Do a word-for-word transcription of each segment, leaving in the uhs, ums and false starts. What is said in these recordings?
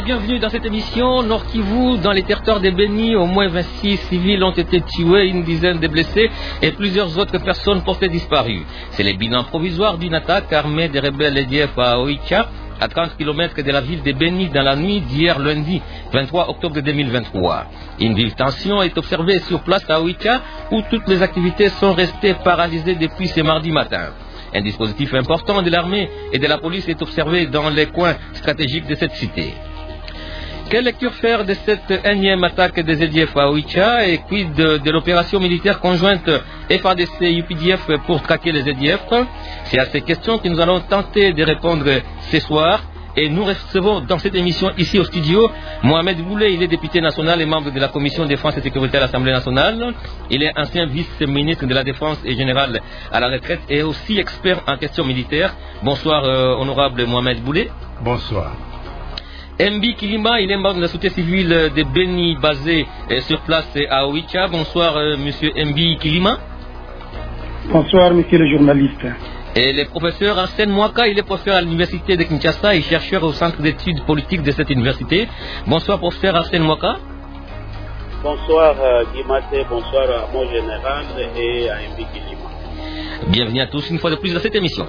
la bienvenue dans cette émission. Nord Kivu, dans les territoires de Beni, au moins vingt-six civils ont été tués, une dizaine de blessés et plusieurs autres personnes portées disparues. C'est le bilan provisoire d'une attaque armée des rebelles E D F à Oicha, à trente kilomètres de la ville de Beni, dans la nuit d'hier lundi vingt-trois octobre deux mille vingt-trois. Une vive tension est observée sur place à Oicha, où toutes les activités sont restées paralysées depuis ce mardi matin. Un dispositif important de l'armée et de la police est observé dans les coins stratégiques de cette cité. Quelle lecture faire de cette énième attaque des E D F à Oicha et quid de, de l'opération militaire conjointe F A R D C U P D F pour traquer les E D F? C'est à ces questions que nous allons tenter de répondre ce soir. Et nous recevons dans cette émission ici au studio Mohamed Boulet. Il est député national et membre de la commission défense et sécurité à l'Assemblée nationale. Il est ancien vice-ministre de la Défense et général à la retraite et aussi expert en questions militaires. Bonsoir euh, honorable Mohamed Boulet. Bonsoir. Mbi Kilima, il est membre de la société civile de Beni basée euh, sur place à Oicha. Bonsoir euh, monsieur Mbi Kilima. Bonsoir monsieur le journaliste. Et le professeur Arsène Mwaka, il est professeur à l'université de Kinshasa et chercheur au centre d'études politiques de cette université. Bonsoir professeur Arsène Mwaka. Bonsoir euh, Guy Maté, bonsoir à mon général et à Mbi Kilima. Bienvenue à tous une fois de plus dans cette émission.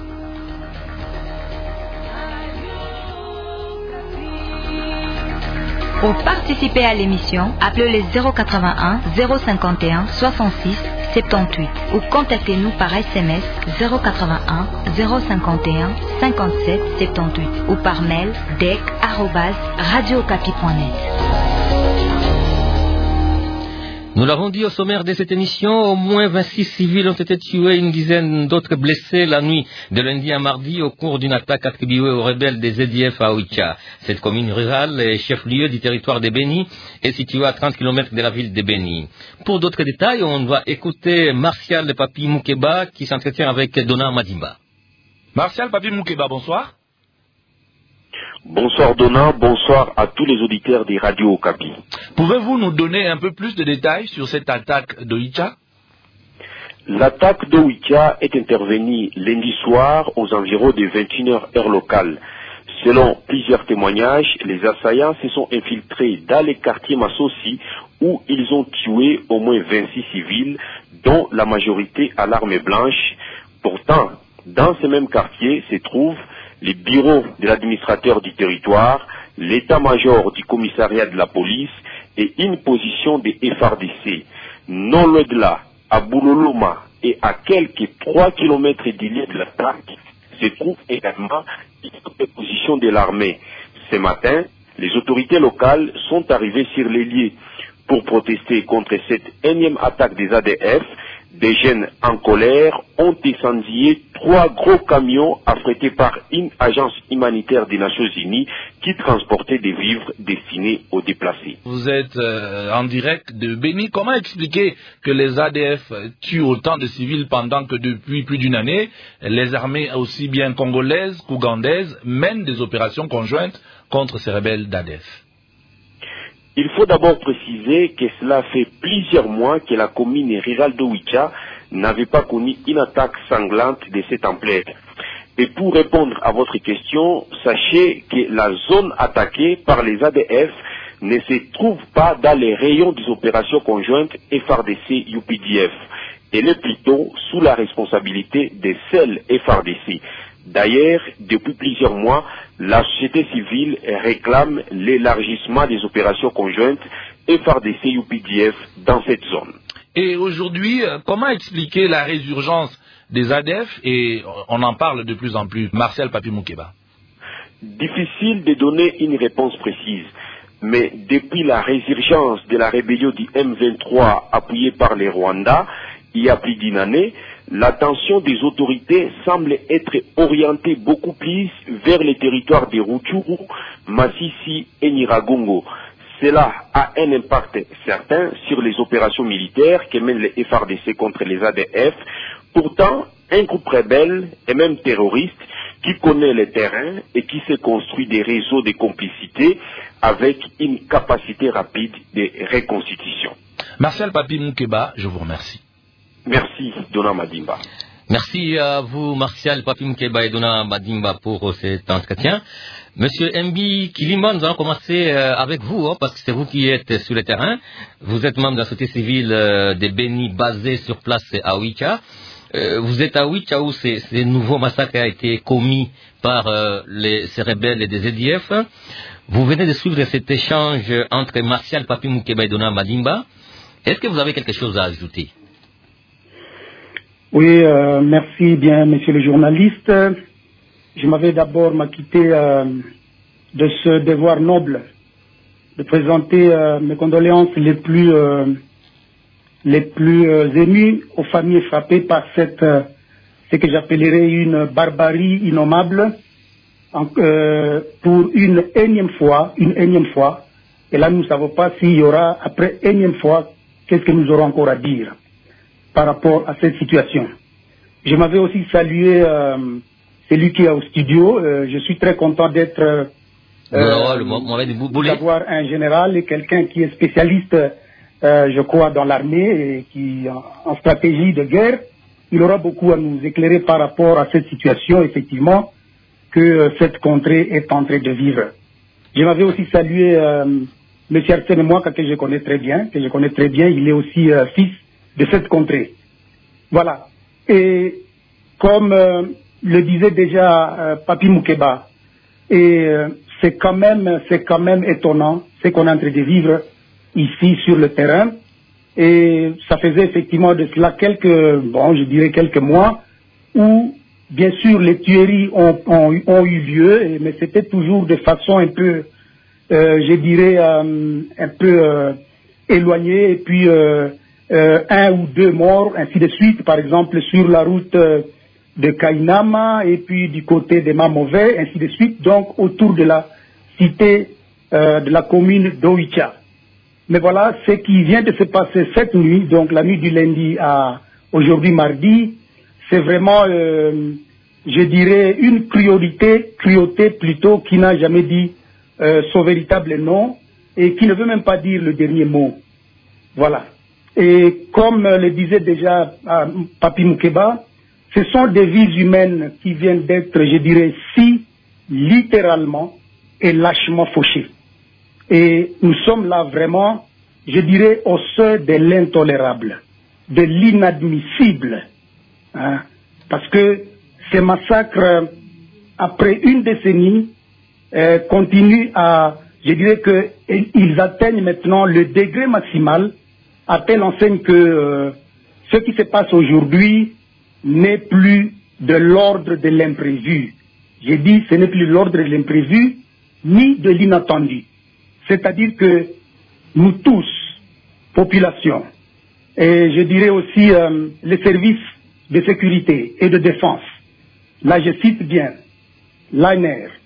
Pour participer à l'émission, appelez les zéro quatre-vingt-un zéro cinquante et un soixante-six soixante-dix-huit ou contactez-nous par S M S zéro quatre-vingt-un zéro cinquante et un cinquante-sept soixante-dix-huit ou par mail dec arobase radio okapi point net. Nous l'avons dit au sommaire de cette émission, au moins vingt-six civils ont été tués, une dizaine d'autres blessés la nuit de lundi à mardi au cours d'une attaque attribuée aux rebelles des E D F à Oicha. Cette commune rurale et chef-lieu du territoire de Beni est située à trente kilomètres de la ville de Beni. Pour d'autres détails, on va écouter Martial Papi Moukeba qui s'entretient avec Dona Madimba. Martial Papi Moukeba, bonsoir. Bonsoir Dona, bonsoir à tous les auditeurs des radios Okapi. Pouvez-vous nous donner un peu plus de détails sur cette attaque d'Oicha? L'attaque d'Oicha est intervenue lundi soir aux environs de vingt et une heures heure locale. Selon plusieurs témoignages, les assaillants se sont infiltrés dans les quartiers Massossi où ils ont tué au moins vingt-six civils, dont la majorité à l'arme blanche. Pourtant, dans ces mêmes quartiers se trouvent les bureaux de l'administrateur du territoire, l'état-major du commissariat de la police et une position des F A R D C. Non loin de là, à Bouloloma et à quelques trois kilomètres du lieu de l'attaque, se trouve également une position de l'armée. Ce matin, les autorités locales sont arrivées sur les lieux pour protester contre cette énième attaque des A D F. Des jeunes en colère ont incendié trois gros camions affrétés par une agence humanitaire des Nations Unies qui transportait des vivres destinés aux déplacés. Vous êtes euh, en direct de Beni. Comment expliquer que les A D F tuent autant de civils pendant que depuis plus d'une année, les armées aussi bien congolaises qu'ougandaises mènent des opérations conjointes contre ces rebelles d'A D F? Il faut d'abord préciser que cela fait plusieurs mois que la commune rurale d'Oicha n'avait pas connu une attaque sanglante de cette ampleur. Et pour répondre à votre question, sachez que la zone attaquée par les A D F ne se trouve pas dans les rayons des opérations conjointes F A R D C U P D F. Elle est plutôt sous la responsabilité des seuls F A R D C. D'ailleurs, depuis plusieurs mois, la société civile réclame l'élargissement des opérations conjointes F A R D C U P D F dans cette zone. Et aujourd'hui, comment expliquer la résurgence des A D F et on en parle de plus en plus? Martial Papi Moukeba. Difficile de donner une réponse précise, mais depuis la résurgence de la rébellion du M vingt-trois appuyée par les Rwandais, il y a plus d'une année, l'attention des autorités semble être orientée beaucoup plus vers les territoires de Rutshuru, Masisi et Nyiragongo. Cela a un impact certain sur les opérations militaires que mènent les F A R D C contre les A D F. Pourtant, un groupe rebelle et même terroriste qui connaît le terrain et qui s'est construit des réseaux de complicité avec une capacité rapide de reconstitution. Martial Papi Moukeba, je vous remercie. Merci, Dona Madimba. Merci à vous, Martial Papi Moukeba et Dona Madimba, pour cet entretien. Monsieur Mbi Kilima, nous allons commencer avec vous, hein, parce que c'est vous qui êtes sur le terrain. Vous êtes membre de la société civile des Béni basée sur place à Ouicha. Euh, vous êtes à Ouicha où ces, ces nouveaux massacres ont été commis par euh, les, ces rebelles et des A D F. Vous venez de suivre cet échange entre Martial Papi Moukeba et Dona Madimba. Est-ce que vous avez quelque chose à ajouter? Oui, euh, merci bien, monsieur le journaliste. Je m'avais d'abord m'acquitté euh, de ce devoir noble de présenter euh, mes condoléances les plus euh, les plus euh, émues aux familles frappées par cette euh, ce que j'appellerais une barbarie innommable en, euh, pour une énième fois, une énième fois. Et là, nous ne savons pas s'il y aura après énième fois qu'est-ce que nous aurons encore à dire par rapport à cette situation. Je m'avais aussi salué euh, celui qui est au studio. Euh, je suis très content d'être euh, d'avoir un général et quelqu'un qui est spécialiste, euh, je crois, dans l'armée et qui en, en stratégie de guerre. Il aura beaucoup à nous éclairer par rapport à cette situation, effectivement, que euh, cette contrée est en train de vivre. Je m'avais aussi salué euh, M. Arsène Mouaka, que je connais très bien, que je connais très bien. Il est aussi euh, fils de cette contrée. Voilà. Et comme euh, le disait déjà euh, Papi Moukeba, et euh, c'est quand même, c'est quand même étonnant ce qu'on est en train de vivre ici sur le terrain. Et ça faisait effectivement de cela quelques, bon, je dirais quelques mois, où bien sûr les tueries ont, ont, ont eu lieu, et, mais c'était toujours de façon un peu, euh, je dirais, euh, un peu euh, éloignée, et puis euh, Euh, un ou deux morts, ainsi de suite, par exemple sur la route euh, de Kainama et puis du côté de Mamové, ainsi de suite, donc autour de la cité euh, de la commune d'Oicha. Mais voilà, ce qui vient de se passer cette nuit, donc la nuit du lundi à aujourd'hui mardi, c'est vraiment, euh, je dirais, une cruauté, cruauté plutôt, qui n'a jamais dit euh, son véritable nom et qui ne veut même pas dire le dernier mot. Voilà. Et comme le disait déjà euh, Papi Moukeba, ce sont des vies humaines qui viennent d'être, je dirais, si littéralement et lâchement fauchées. Et nous sommes là vraiment, je dirais, au seuil de l'intolérable, de l'inadmissible. Hein, parce que ces massacres, après une décennie, euh, continuent à, je dirais qu'ils atteignent maintenant le degré maximal, à telle enseigne que euh, ce qui se passe aujourd'hui n'est plus de l'ordre de l'imprévu. J'ai dit ce n'est plus de l'ordre de l'imprévu ni de l'inattendu. C'est-à-dire que nous tous, population, et je dirais aussi euh, les services de sécurité et de défense, là je cite bien l'A N R,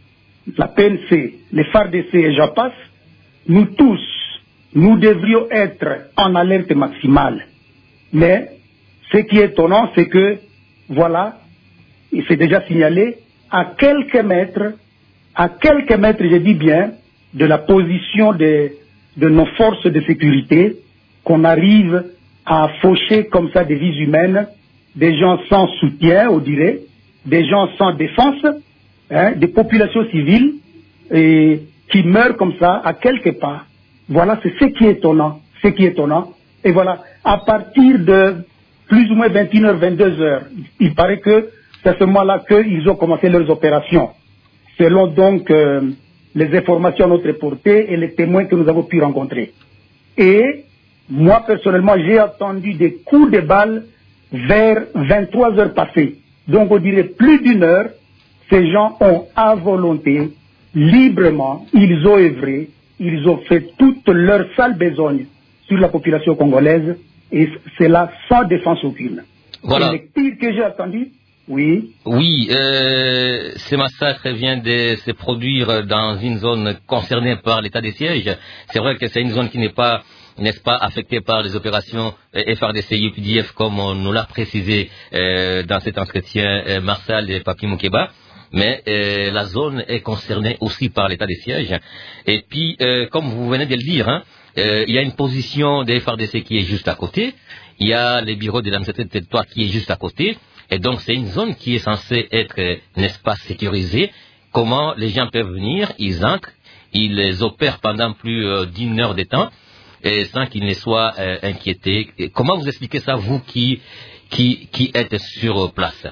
la P N C, les F A R D C et j'en passe, nous tous, nous devrions être en alerte maximale. Mais ce qui est étonnant, c'est que, voilà, il s'est déjà signalé, à quelques mètres, à quelques mètres, je dis bien, de la position de, de nos forces de sécurité, qu'on arrive à faucher comme ça des vies humaines, des gens sans soutien, on dirait, des gens sans défense, hein, des populations civiles, et qui meurent comme ça à quelque part. Voilà, c'est ce qui est étonnant, ce qui est étonnant. Et voilà, à partir de plus ou moins vingt et une heures, vingt-deux heures, il paraît que c'est à ce moment-là qu'ils ont commencé leurs opérations. Selon donc euh, les informations à notre portée et les témoins que nous avons pu rencontrer. Et moi, personnellement, j'ai entendu des coups de balles vers vingt-trois heures passées. Donc, on dirait plus d'une heure, ces gens ont à volonté, librement, ils ont œuvré, ils ont fait toute leur sale besogne sur la population congolaise, et c'est là sans défense aucune. Voilà. Et le pire que j'ai entendu, oui. Oui, euh, ce massacre vient de se produire dans une zone concernée par l'état de siège. C'est vrai que c'est une zone qui n'est pas, n'est-ce pas, affectée par les opérations F R D C, U P D F, comme on nous l'a précisé euh, dans cet entretien euh, Martial et Papi Moukeba. Mais euh, la zone est concernée aussi par l'état de siège. Et puis, euh, comme vous venez de le dire, hein, euh, il y a une position des F R D C qui est juste à côté. Il y a les bureaux de l'administration de territoire qui est juste à côté. Et donc c'est une zone qui est censée être, n'est-ce pas, sécurisée. Comment les gens peuvent venir, ils entrent, ils les opèrent pendant plus euh, d'une heure de temps, et sans qu'ils ne soient euh, inquiétés. Et comment vous expliquez ça, vous qui, qui, qui êtes sur place?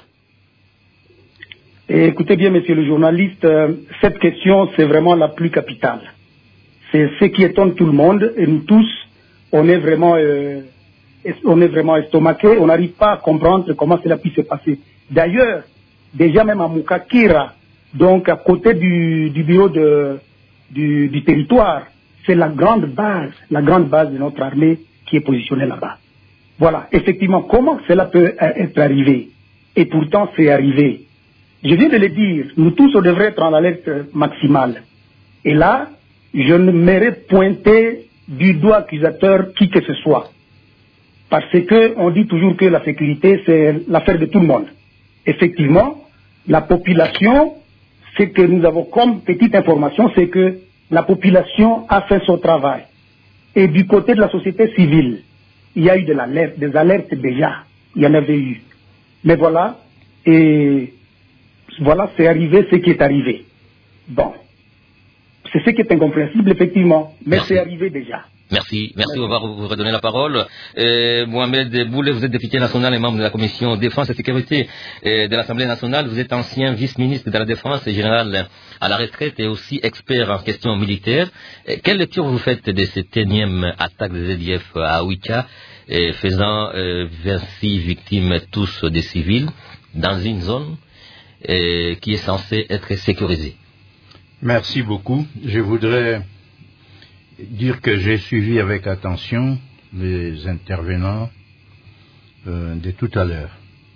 Et écoutez bien, monsieur le journaliste, euh, cette question, c'est vraiment la plus capitale. C'est ce qui étonne tout le monde, et nous tous, on est vraiment, euh, on est vraiment estomaqués, on n'arrive pas à comprendre comment cela puisse se passer. D'ailleurs, déjà même à Mukakira, donc à côté du, du bureau de, du, du territoire, c'est la grande base, la grande base de notre armée qui est positionnée là-bas. Voilà, effectivement, comment cela peut être arrivé? Et pourtant, c'est arrivé. Je viens de le dire, nous tous, on devrait être en alerte maximale. Et là, je ne m'aimerais pointer du doigt accusateur qui que ce soit. Parce que on dit toujours que la sécurité, c'est l'affaire de tout le monde. Effectivement, la population, ce que nous avons comme petite information, c'est que la population a fait son travail. Et du côté de la société civile, il y a eu de l'alerte, des alertes déjà. Il y en avait eu. Mais voilà, et voilà, c'est arrivé ce qui est arrivé. Bon. C'est ce qui est incompréhensible, effectivement. Mais Merci. C'est arrivé déjà. Merci, merci, on va vous redonner la parole. Euh, Mohamed Boulet, vous êtes député national et membre de la commission défense et sécurité euh, de l'Assemblée nationale. Vous êtes ancien vice-ministre de la Défense et général à la retraite et aussi expert en questions militaires. Euh, quelle lecture vous faites de cette énième attaque des A D F à Ouika, euh, faisant euh, vingt-six victimes, tous des civils, dans une zone euh, qui est censée être sécurisée? Merci beaucoup. Je voudrais dire que j'ai suivi avec attention les intervenants euh, de tout à l'heure.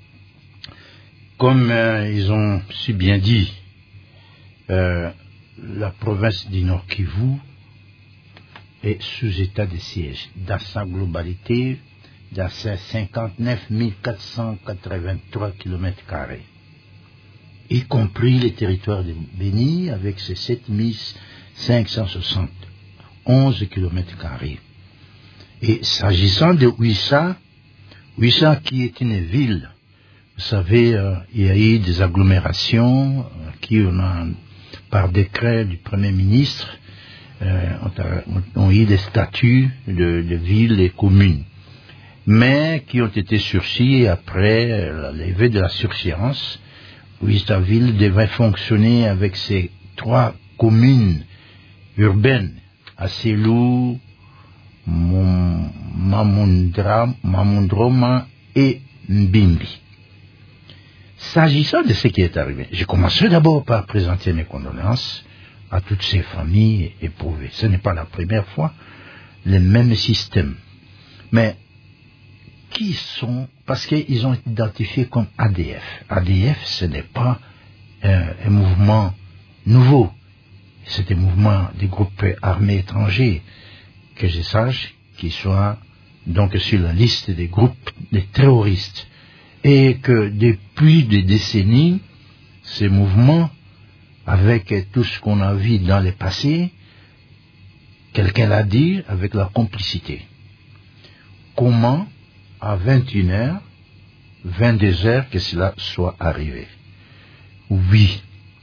Comme euh, ils ont si bien dit, euh, la province du Nord Kivu est sous état de siège dans sa globalité, dans ses cinquante-neuf mille quatre cent quatre-vingt-trois kilomètres carrés, y compris les territoires de Béni avec ses sept mille cinq cent soixante onze kilomètres carrés. Et s'agissant de Ouissa, Ouissa qui est une ville, vous savez, euh, il y a eu des agglomérations euh, qui on a, par décret du Premier ministre, euh, ont, ont eu des statuts de, de villes et communes, mais qui ont été sursis après euh, la levée de la surséance. Ouissa-Ville devait fonctionner avec ses trois communes urbaines, Asselou, Mamundroma et Mbimbi. S'agissant de ce qui est arrivé, je commencerai d'abord par présenter mes condoléances à toutes ces familles éprouvées. Ce n'est pas la première fois, le même système. Mais qui sont, parce qu'ils ont été identifiés comme A D F. A D F, ce n'est pas euh, un mouvement nouveau. C'est un mouvement des groupes armés étrangers, que je sache, qui soient donc sur la liste des groupes de terroristes. Et que depuis des décennies, ces mouvements, avec tout ce qu'on a vu dans le passé, quelqu'un l'a dit, avec la complicité. Comment, à vingt et une heures, vingt-deux heures, que cela soit arrivé? Oui.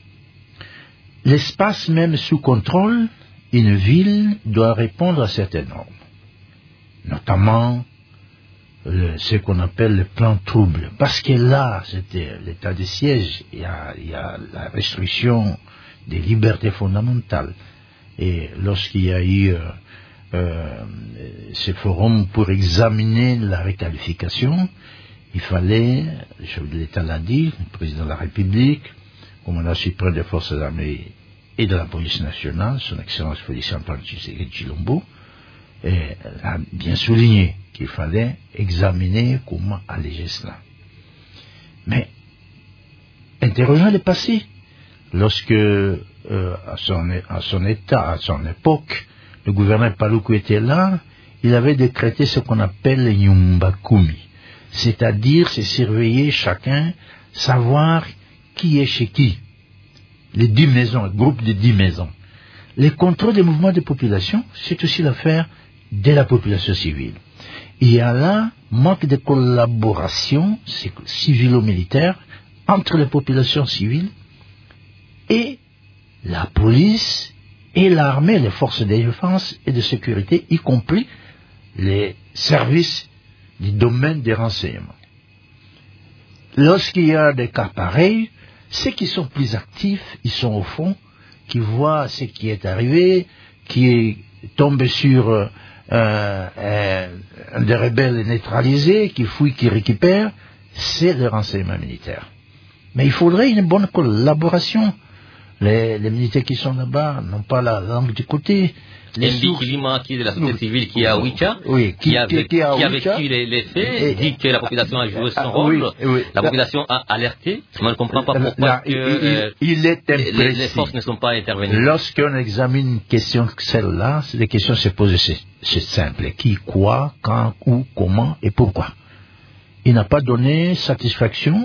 L'espace même sous contrôle, une ville doit répondre à certaines normes, notamment le, ce qu'on appelle le plan trouble. Parce que là, c'était l'état de siège, il y a, il y a la restriction des libertés fondamentales. Et lorsqu'il y a eu euh, euh, ce forum pour examiner la requalification, il fallait, le chef de l'État l'a dit, le président de la République, commandant suprême des forces armées et de la police nationale, son excellence Félix Antoine Tshisekedi Tshilombo, a bien souligné qu'il fallait examiner comment alléger cela. Mais, interrogeons le passé, lorsque, euh, à, son, à son état, à son époque, le gouverneur Paluku était là, il avait décrété ce qu'on appelle le Nyumbakumi, c'est-à-dire se surveiller chacun, savoir qui est chez qui. Les dix maisons, le groupe de dix maisons. Le contrôle des mouvements de population, c'est aussi l'affaire de la population civile. Il y a là manque de collaboration civilo-militaire entre les populations civiles et la police et l'armée, les forces de défense et de sécurité, y compris les services du domaine des renseignements. Lorsqu'il y a des cas pareils, ceux qui sont plus actifs, ils sont au fond, qui voient ce qui est arrivé, qui tombent sur euh, euh, des rebelles neutralisés, qui fouillent, qui récupèrent, c'est le renseignement militaire. Mais il faudrait une bonne collaboration. Les, les militaires qui sont là-bas n'ont pas la langue du côté. Les Kilima, qui est de la société civile, qui est à Ouicha, oui, qui, qui, a, qui, qui, a qui a Ouicha, vécu les, les faits, et, dit que la population a joué son ah, rôle, oui, oui, la population a alerté, mais on ne comprend pas pourquoi là, que, il, euh, il est les, les forces ne sont pas intervenues. Lorsqu'on examine une question comme celle-là, les questions se posent, c'est, c'est simple. Qui, quoi, quand, où, comment et pourquoi. Il n'a pas donné satisfaction,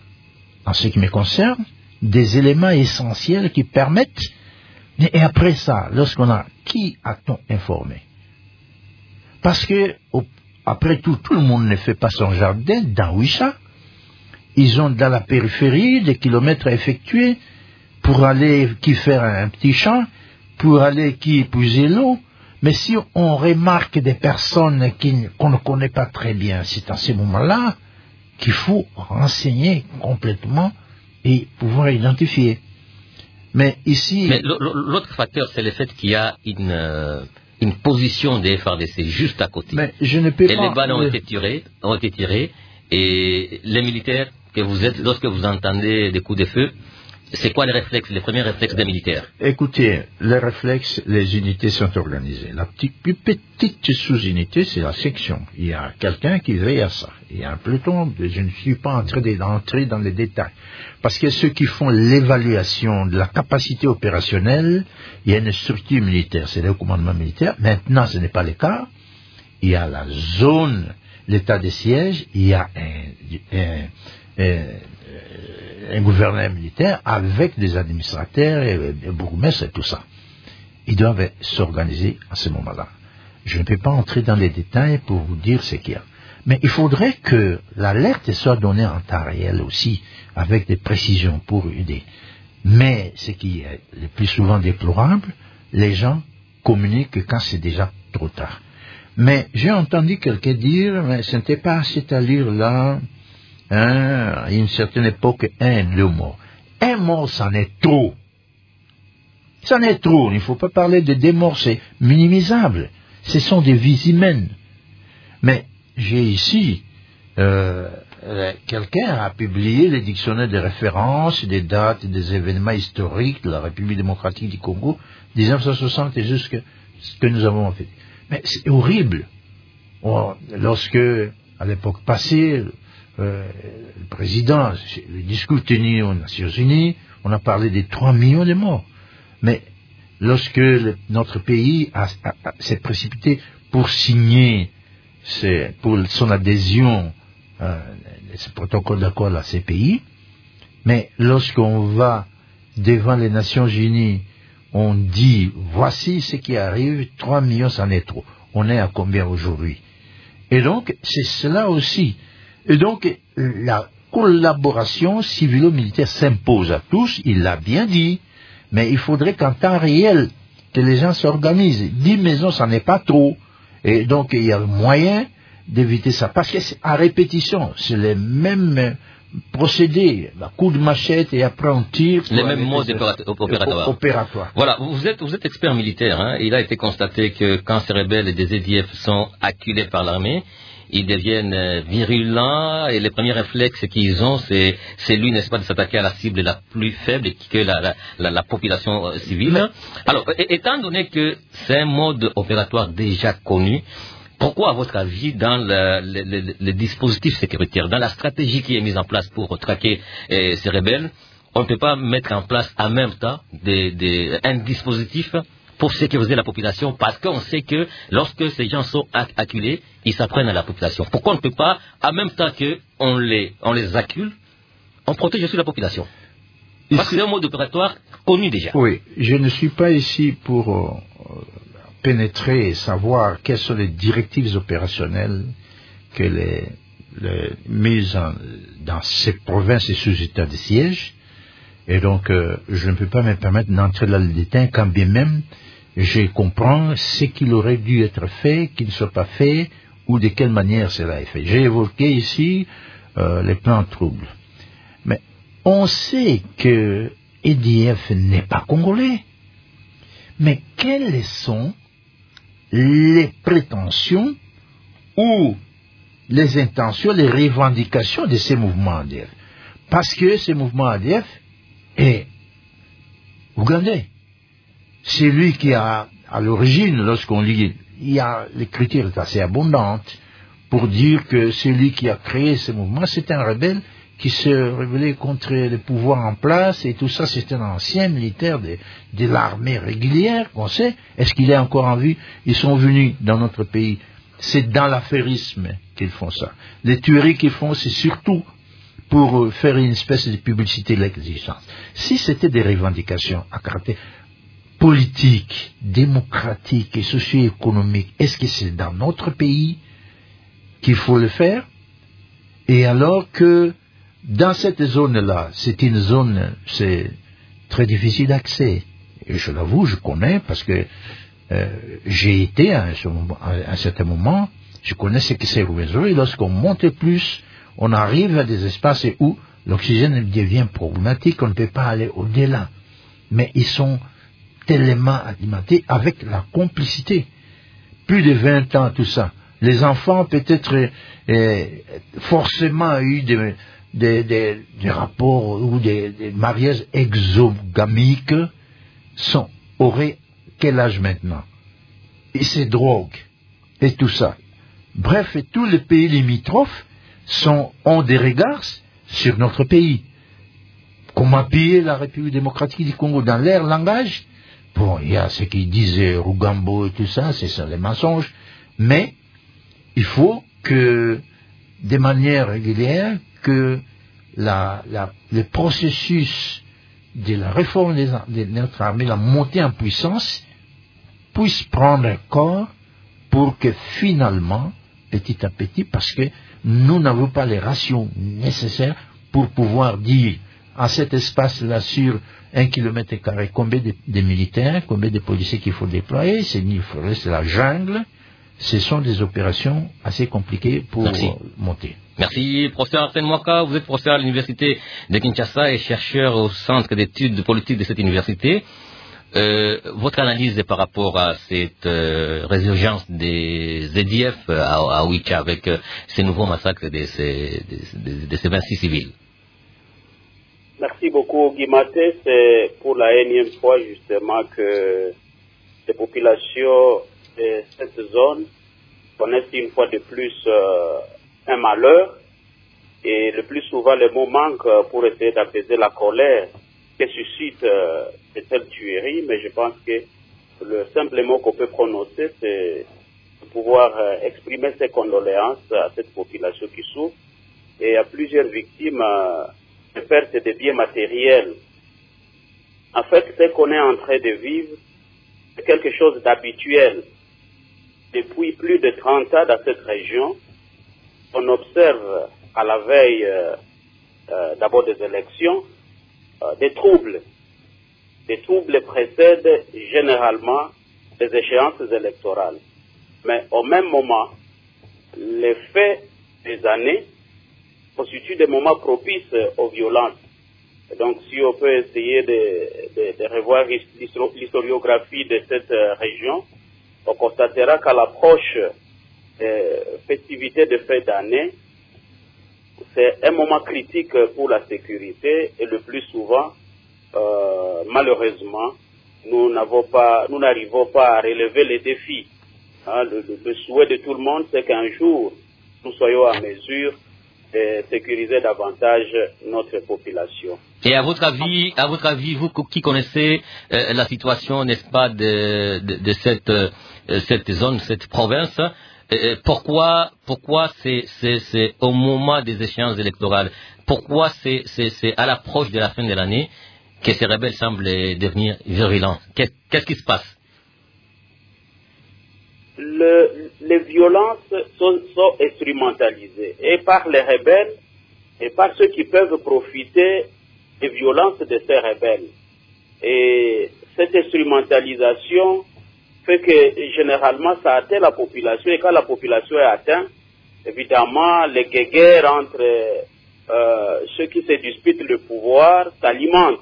en ce qui me concerne, des éléments essentiels qui permettent. Et après ça, lorsqu'on a, qui a-t-on informé? Parce que, au, après tout, tout le monde ne fait pas son jardin dans Ouicha. Ils ont dans la périphérie des kilomètres à effectuer pour aller qui faire un, un petit champ, pour aller qui épuiser l'eau. Mais si on remarque des personnes qui, qu'on ne connaît pas très bien, c'est à ce moment-là qu'il faut renseigner complètement et pouvoir identifier. Mais ici... Mais l'autre facteur, c'est le fait qu'il y a une, euh, une position des F A R D C juste à côté. Mais je ne peux et pas... les balles ont le... été tirées, ont été tirées, et les militaires que vous êtes, lorsque vous entendez des coups de feu, c'est quoi les réflexes, les premiers réflexes des militaires? Écoutez, les réflexes, les unités sont organisées. La petite, plus petite sous-unité, c'est la section. Il y a quelqu'un qui veille à ça. Il y a un peloton, je ne suis pas en train d'entrer dans les détails. Parce que ceux qui font l'évaluation de la capacité opérationnelle, il y a une structure militaire, c'est le commandement militaire. Maintenant, ce n'est pas le cas. Il y a la zone, l'état de siège, il y a un... un, un un gouverneur militaire avec des administrateurs et des bourgmestres et tout ça. Ils doivent s'organiser à ce moment-là. Je ne peux pas entrer dans les détails pour vous dire ce qu'il y a. Mais il faudrait que l'alerte soit donnée en temps réel aussi, avec des précisions pour aider. Mais ce qui est le plus souvent déplorable, les gens communiquent quand c'est déjà trop tard. Mais j'ai entendu quelqu'un dire, mais ce n'était pas à cette allure-là. Hein, à une certaine époque, un, deux morts. Un mort, c'en est trop. C'en est trop. Il ne faut pas parler de deux morts, c'est minimisable. Ce sont des vies humaines. Mais j'ai ici, euh, euh, quelqu'un a publié les dictionnaires de référence, des dates, des événements historiques de la République démocratique du Congo, dix-neuf cent soixante et jusqu'à ce que nous avons fait. Mais c'est horrible. Oh, lorsque, à l'époque passée, Euh, le président, le discours tenu aux Nations Unies, on a parlé des trois millions de morts. Mais lorsque le, notre pays a, a, a, s'est précipité pour signer ce, pour son adhésion à euh, ce protocole d'accord à ces pays, mais lorsqu'on va devant les Nations Unies, on dit voici ce qui arrive, trois millions, c'en est trop. On est à combien aujourd'hui? Et donc, c'est cela aussi. Et donc, la collaboration civilo-militaire s'impose à tous, il l'a bien dit, mais il faudrait qu'en temps réel, que les gens s'organisent. Dix maisons, ça n'est pas trop. Et donc, il y a moyen d'éviter ça. Parce que c'est à répétition, c'est les mêmes procédés, la coup de machette et après on tire. Les mêmes modes opératoires. Opératoire. Voilà, vous êtes, vous êtes expert militaire, hein. Il a été constaté que quand ces rebelles et des E D F sont acculés par l'armée, ils deviennent virulents et les premiers réflexes qu'ils ont, c'est, c'est lui, n'est-ce pas, de s'attaquer à la cible la plus faible que la, la, la, la population civile. Mais... Alors, étant donné que c'est un mode opératoire déjà connu, pourquoi, à votre avis, dans le, le, le, le dispositif sécuritaire, dans la stratégie qui est mise en place pour traquer euh, ces rebelles, on ne peut pas mettre en place en même temps des, des, un dispositif pour sécuriser la population, parce qu'on sait que lorsque ces gens sont acculés, ils s'apprennent à la population. Pourquoi on ne peut pas, en même temps qu'on les, on les accule, on protège aussi la population? Parce ici, que c'est un mode opératoire connu déjà. Oui, je ne suis pas ici pour euh, pénétrer et savoir quelles sont les directives opérationnelles que les, les mises en, dans ces provinces est sous état de siège, et donc euh, je ne peux pas me permettre d'entrer dans le détail, quand bien même je comprends ce qu'il aurait dû être fait, qui ne soit pas fait, ou de quelle manière cela est fait. J'ai évoqué ici euh, les plans troubles. Mais on sait que E D F n'est pas congolais. Mais quelles sont les prétentions ou les intentions, les revendications de ces mouvements A D F? Parce que ce mouvement A D F est ougandais. C'est lui qui a, à l'origine, lorsqu'on lit, il y a, l'écriture est assez abondante pour dire que celui qui a créé ce mouvement, c'est un rebelle qui se rebellait contre le pouvoir en place, et tout ça, c'est un ancien militaire de, de l'armée régulière, qu'on sait. Est-ce qu'il est encore en vie? Ils sont venus dans notre pays. C'est dans l'affairisme qu'ils font ça. Les tueries qu'ils font, c'est surtout pour faire une espèce de publicité de l'existence. Si c'était des revendications à caractère politique, démocratique et socio-économique, est-ce que c'est dans notre pays qu'il faut le faire? Et alors que dans cette zone-là, c'est une zone, c'est très difficile d'accès. Et je l'avoue, je connais parce que euh, j'ai été à un, à un certain moment, je connais ce que c'est Rwenzori, et lorsqu'on monte plus, on arrive à des espaces où l'oxygène devient problématique, on ne peut pas aller au-delà. Mais ils sont tellement alimentés avec la complicité. Plus de vingt ans, tout ça. Les enfants, peut-être, euh, forcément, eu des, des, des, des rapports ou des, des mariages exogamiques, sont, auraient quel âge maintenant? Et ces drogues, et tout ça. Bref, et tous les pays limitrophes sont, ont des regards sur notre pays. Comment piller la République démocratique du Congo dans leur langage? Bon, il y a ce qu'ils disent Rugambo et tout ça, c'est ça les mensonges, mais il faut que, de manière régulière, que la, la, le processus de la réforme des, de notre armée, la montée en puissance, puisse prendre corps pour que finalement, petit à petit, parce que nous n'avons pas les rations nécessaires pour pouvoir dire à cet espace-là sur un kilomètre carré combien de, de militaires, combien de policiers qu'il faut déployer, c'est ni forêt, c'est la jungle. Ce sont des opérations assez compliquées pour Merci. monter. Merci, professeur Arsène Mwaka. Vous êtes professeur à l'université de Kinshasa et chercheur au centre d'études politiques de cette université. Euh, votre analyse par rapport à cette euh, résurgence des E D F à, à Ouicha avec euh, ces nouveaux massacres de ces, de, de, de ces vingt-six civils? Merci beaucoup, Guimaté. C'est pour la énième fois justement que les populations de cette zone connaissent une fois de plus euh, un malheur, et le plus souvent les mots manquent pour essayer d'apaiser la colère que suscite euh, de telles tueries, mais je pense que le simple mot qu'on peut prononcer, c'est de pouvoir euh, exprimer ses condoléances à cette population qui souffre, et à plusieurs victimes euh, de perte de biens matériels. En fait, ce qu'on est en train de vivre, c'est quelque chose d'habituel. Depuis plus de trente ans dans cette région, on observe à la veille euh, euh, d'abord des élections, euh, des troubles. Des troubles précèdent généralement les échéances électorales. Mais au même moment, les faits des années constituent des moments propices aux violences. Et donc, si on peut essayer de, de, de revoir l'historiographie de cette euh, région, on constatera qu'à l'approche des festivités de fin d'année, c'est un moment critique pour la sécurité, et le plus souvent, euh, malheureusement, nous n'avons pas, nous n'arrivons pas à relever les défis. Hein, le, le, le souhait de tout le monde, c'est qu'un jour, nous soyons à mesure de sécuriser davantage notre population. Et à votre avis, à votre avis, vous qui connaissez euh, la situation, n'est-ce pas, de, de, de cette, euh, cette zone, cette province, euh, pourquoi, pourquoi c'est, c'est, c'est au moment des échéances électorales, pourquoi c'est, c'est, c'est à l'approche de la fin de l'année que ces rebelles semblent devenir virulents? Qu'est, qu'est-ce qui se passe? Le, les violences sont, sont instrumentalisées et par les rebelles et par ceux qui peuvent profiter des violences de ces rebelles. Et cette instrumentalisation fait que généralement ça atteint la population, et quand la population est atteinte, évidemment les guéguerres entre euh, ceux qui se disputent le pouvoir s'alimentent.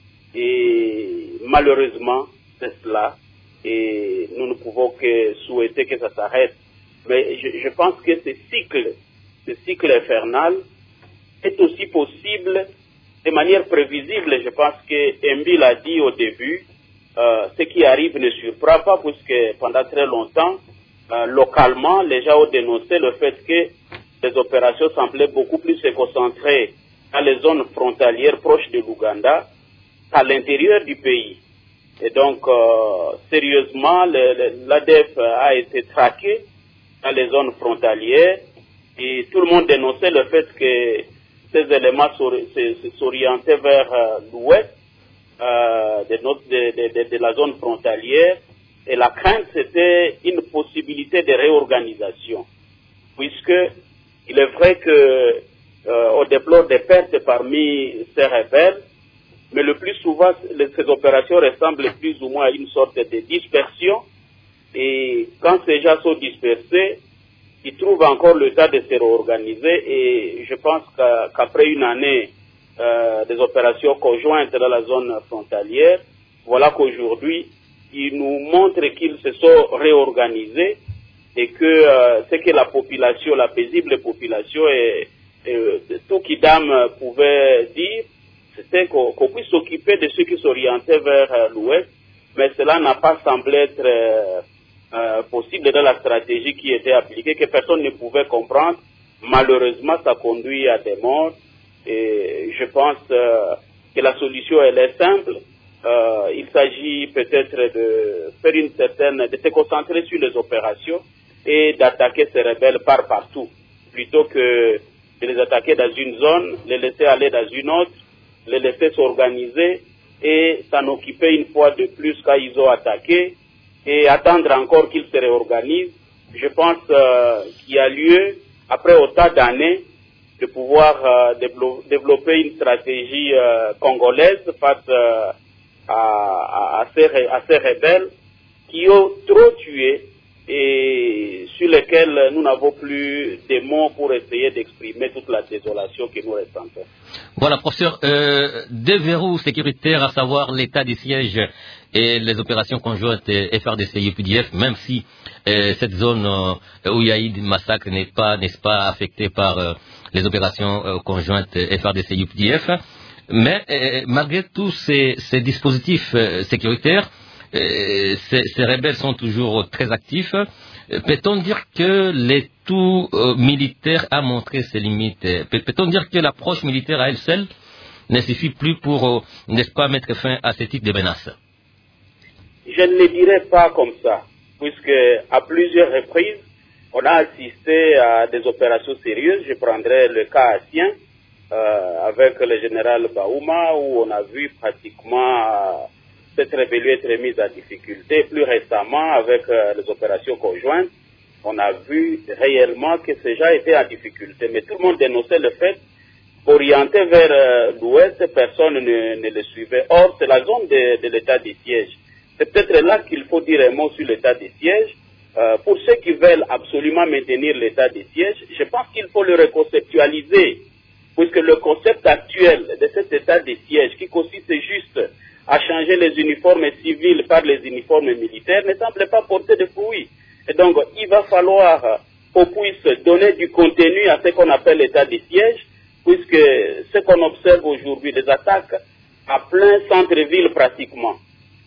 Et malheureusement, c'est cela. Et nous ne pouvons que souhaiter que ça s'arrête. Mais je, je pense que ce cycle, ce cycle infernal est aussi possible de manière prévisible. Je pense que Mbi l'a dit au début, euh, ce qui arrive ne surprend pas, puisque pendant très longtemps, euh, localement, les gens ont dénoncé le fait que les opérations semblaient beaucoup plus se concentrer dans les zones frontalières proches de l'Ouganda qu'à l'intérieur du pays. Et donc, euh, sérieusement, l'A D F a été traqué dans les zones frontalières et tout le monde dénonçait le fait que ces éléments s'orientaient vers euh, l'ouest euh, de, de, de, de la zone frontalière, et la crainte c'était une possibilité de réorganisation, puisque il est vrai que euh, on déplore des pertes parmi ces rebelles, mais le plus souvent, ces opérations ressemblent plus ou moins à une sorte de dispersion. Et quand ces gens sont dispersés, ils trouvent encore le temps de se réorganiser. Et je pense qu'après une année euh, des opérations conjointes dans la zone frontalière, voilà qu'aujourd'hui, ils nous montrent qu'ils se sont réorganisés et que euh, ce que la population, la paisible population et, et tout qui dame pouvait dire, c'était qu'on qu'on puisse s'occuper de ceux qui s'orientaient vers euh, l'ouest, mais cela n'a pas semblé être euh, euh, possible dans la stratégie qui était appliquée, que personne ne pouvait comprendre. Malheureusement, ça conduit à des morts, et je pense euh, que la solution, elle est simple. Euh, il s'agit peut-être de faire une certaine, de se concentrer sur les opérations et d'attaquer ces rebelles par partout, plutôt que de les attaquer dans une zone, les laisser aller dans une autre, les laisser s'organiser et s'en occuper une fois de plus quand ils ont attaqué et attendre encore qu'ils se réorganisent. Je pense euh, qu'il y a lieu, après autant d'années, de pouvoir euh, développer une stratégie euh, congolaise face euh, à, à, à, ces, à ces rebelles qui ont trop tué et sur lesquels nous n'avons plus de mots pour essayer d'exprimer toute la désolation que nous ressentons. Voilà, professeur, euh, deux verrous sécuritaires, à savoir l'état des sièges et les opérations conjointes F R D C U P D F, même si euh, cette zone euh, où il y a eu des massacres n'est pas, n'est pas affectée par euh, les opérations euh, conjointes F R D C U P D F, mais euh, malgré tous ces, ces dispositifs euh, sécuritaires, euh, ces, ces rebelles sont toujours très actifs. Peut-on dire que l'étau euh, militaire a montré ses limites? Peut-on dire que l'approche militaire à elle seule ne suffit plus pour, euh, n'est-ce pas, mettre fin à ce type de menaces? Je ne le dirais pas comme ça, puisque à plusieurs reprises, on a assisté à des opérations sérieuses. Je prendrai le cas haïtien euh, avec le général Baouma, où on a vu pratiquement euh, cette rébellion être mise en difficulté. Plus récemment, avec euh, les opérations conjointes, on a vu réellement que ces gens étaient en difficulté. Mais tout le monde dénonçait le fait qu'orienté vers euh, l'ouest, personne ne, ne le suivait. Or, c'est la zone de, de l'état des sièges. C'est peut-être là qu'il faut dire un mot sur l'état des sièges. Euh, pour ceux qui veulent absolument maintenir l'état des sièges, je pense qu'il faut le reconceptualiser, puisque le concept actuel de cet état des sièges, qui consiste juste à changer les uniformes civils par les uniformes militaires, ne semble pas porter de fruits. Et donc, il va falloir qu'on puisse donner du contenu à ce qu'on appelle l'état des sièges, puisque ce qu'on observe aujourd'hui, des attaques à plein centre-ville pratiquement,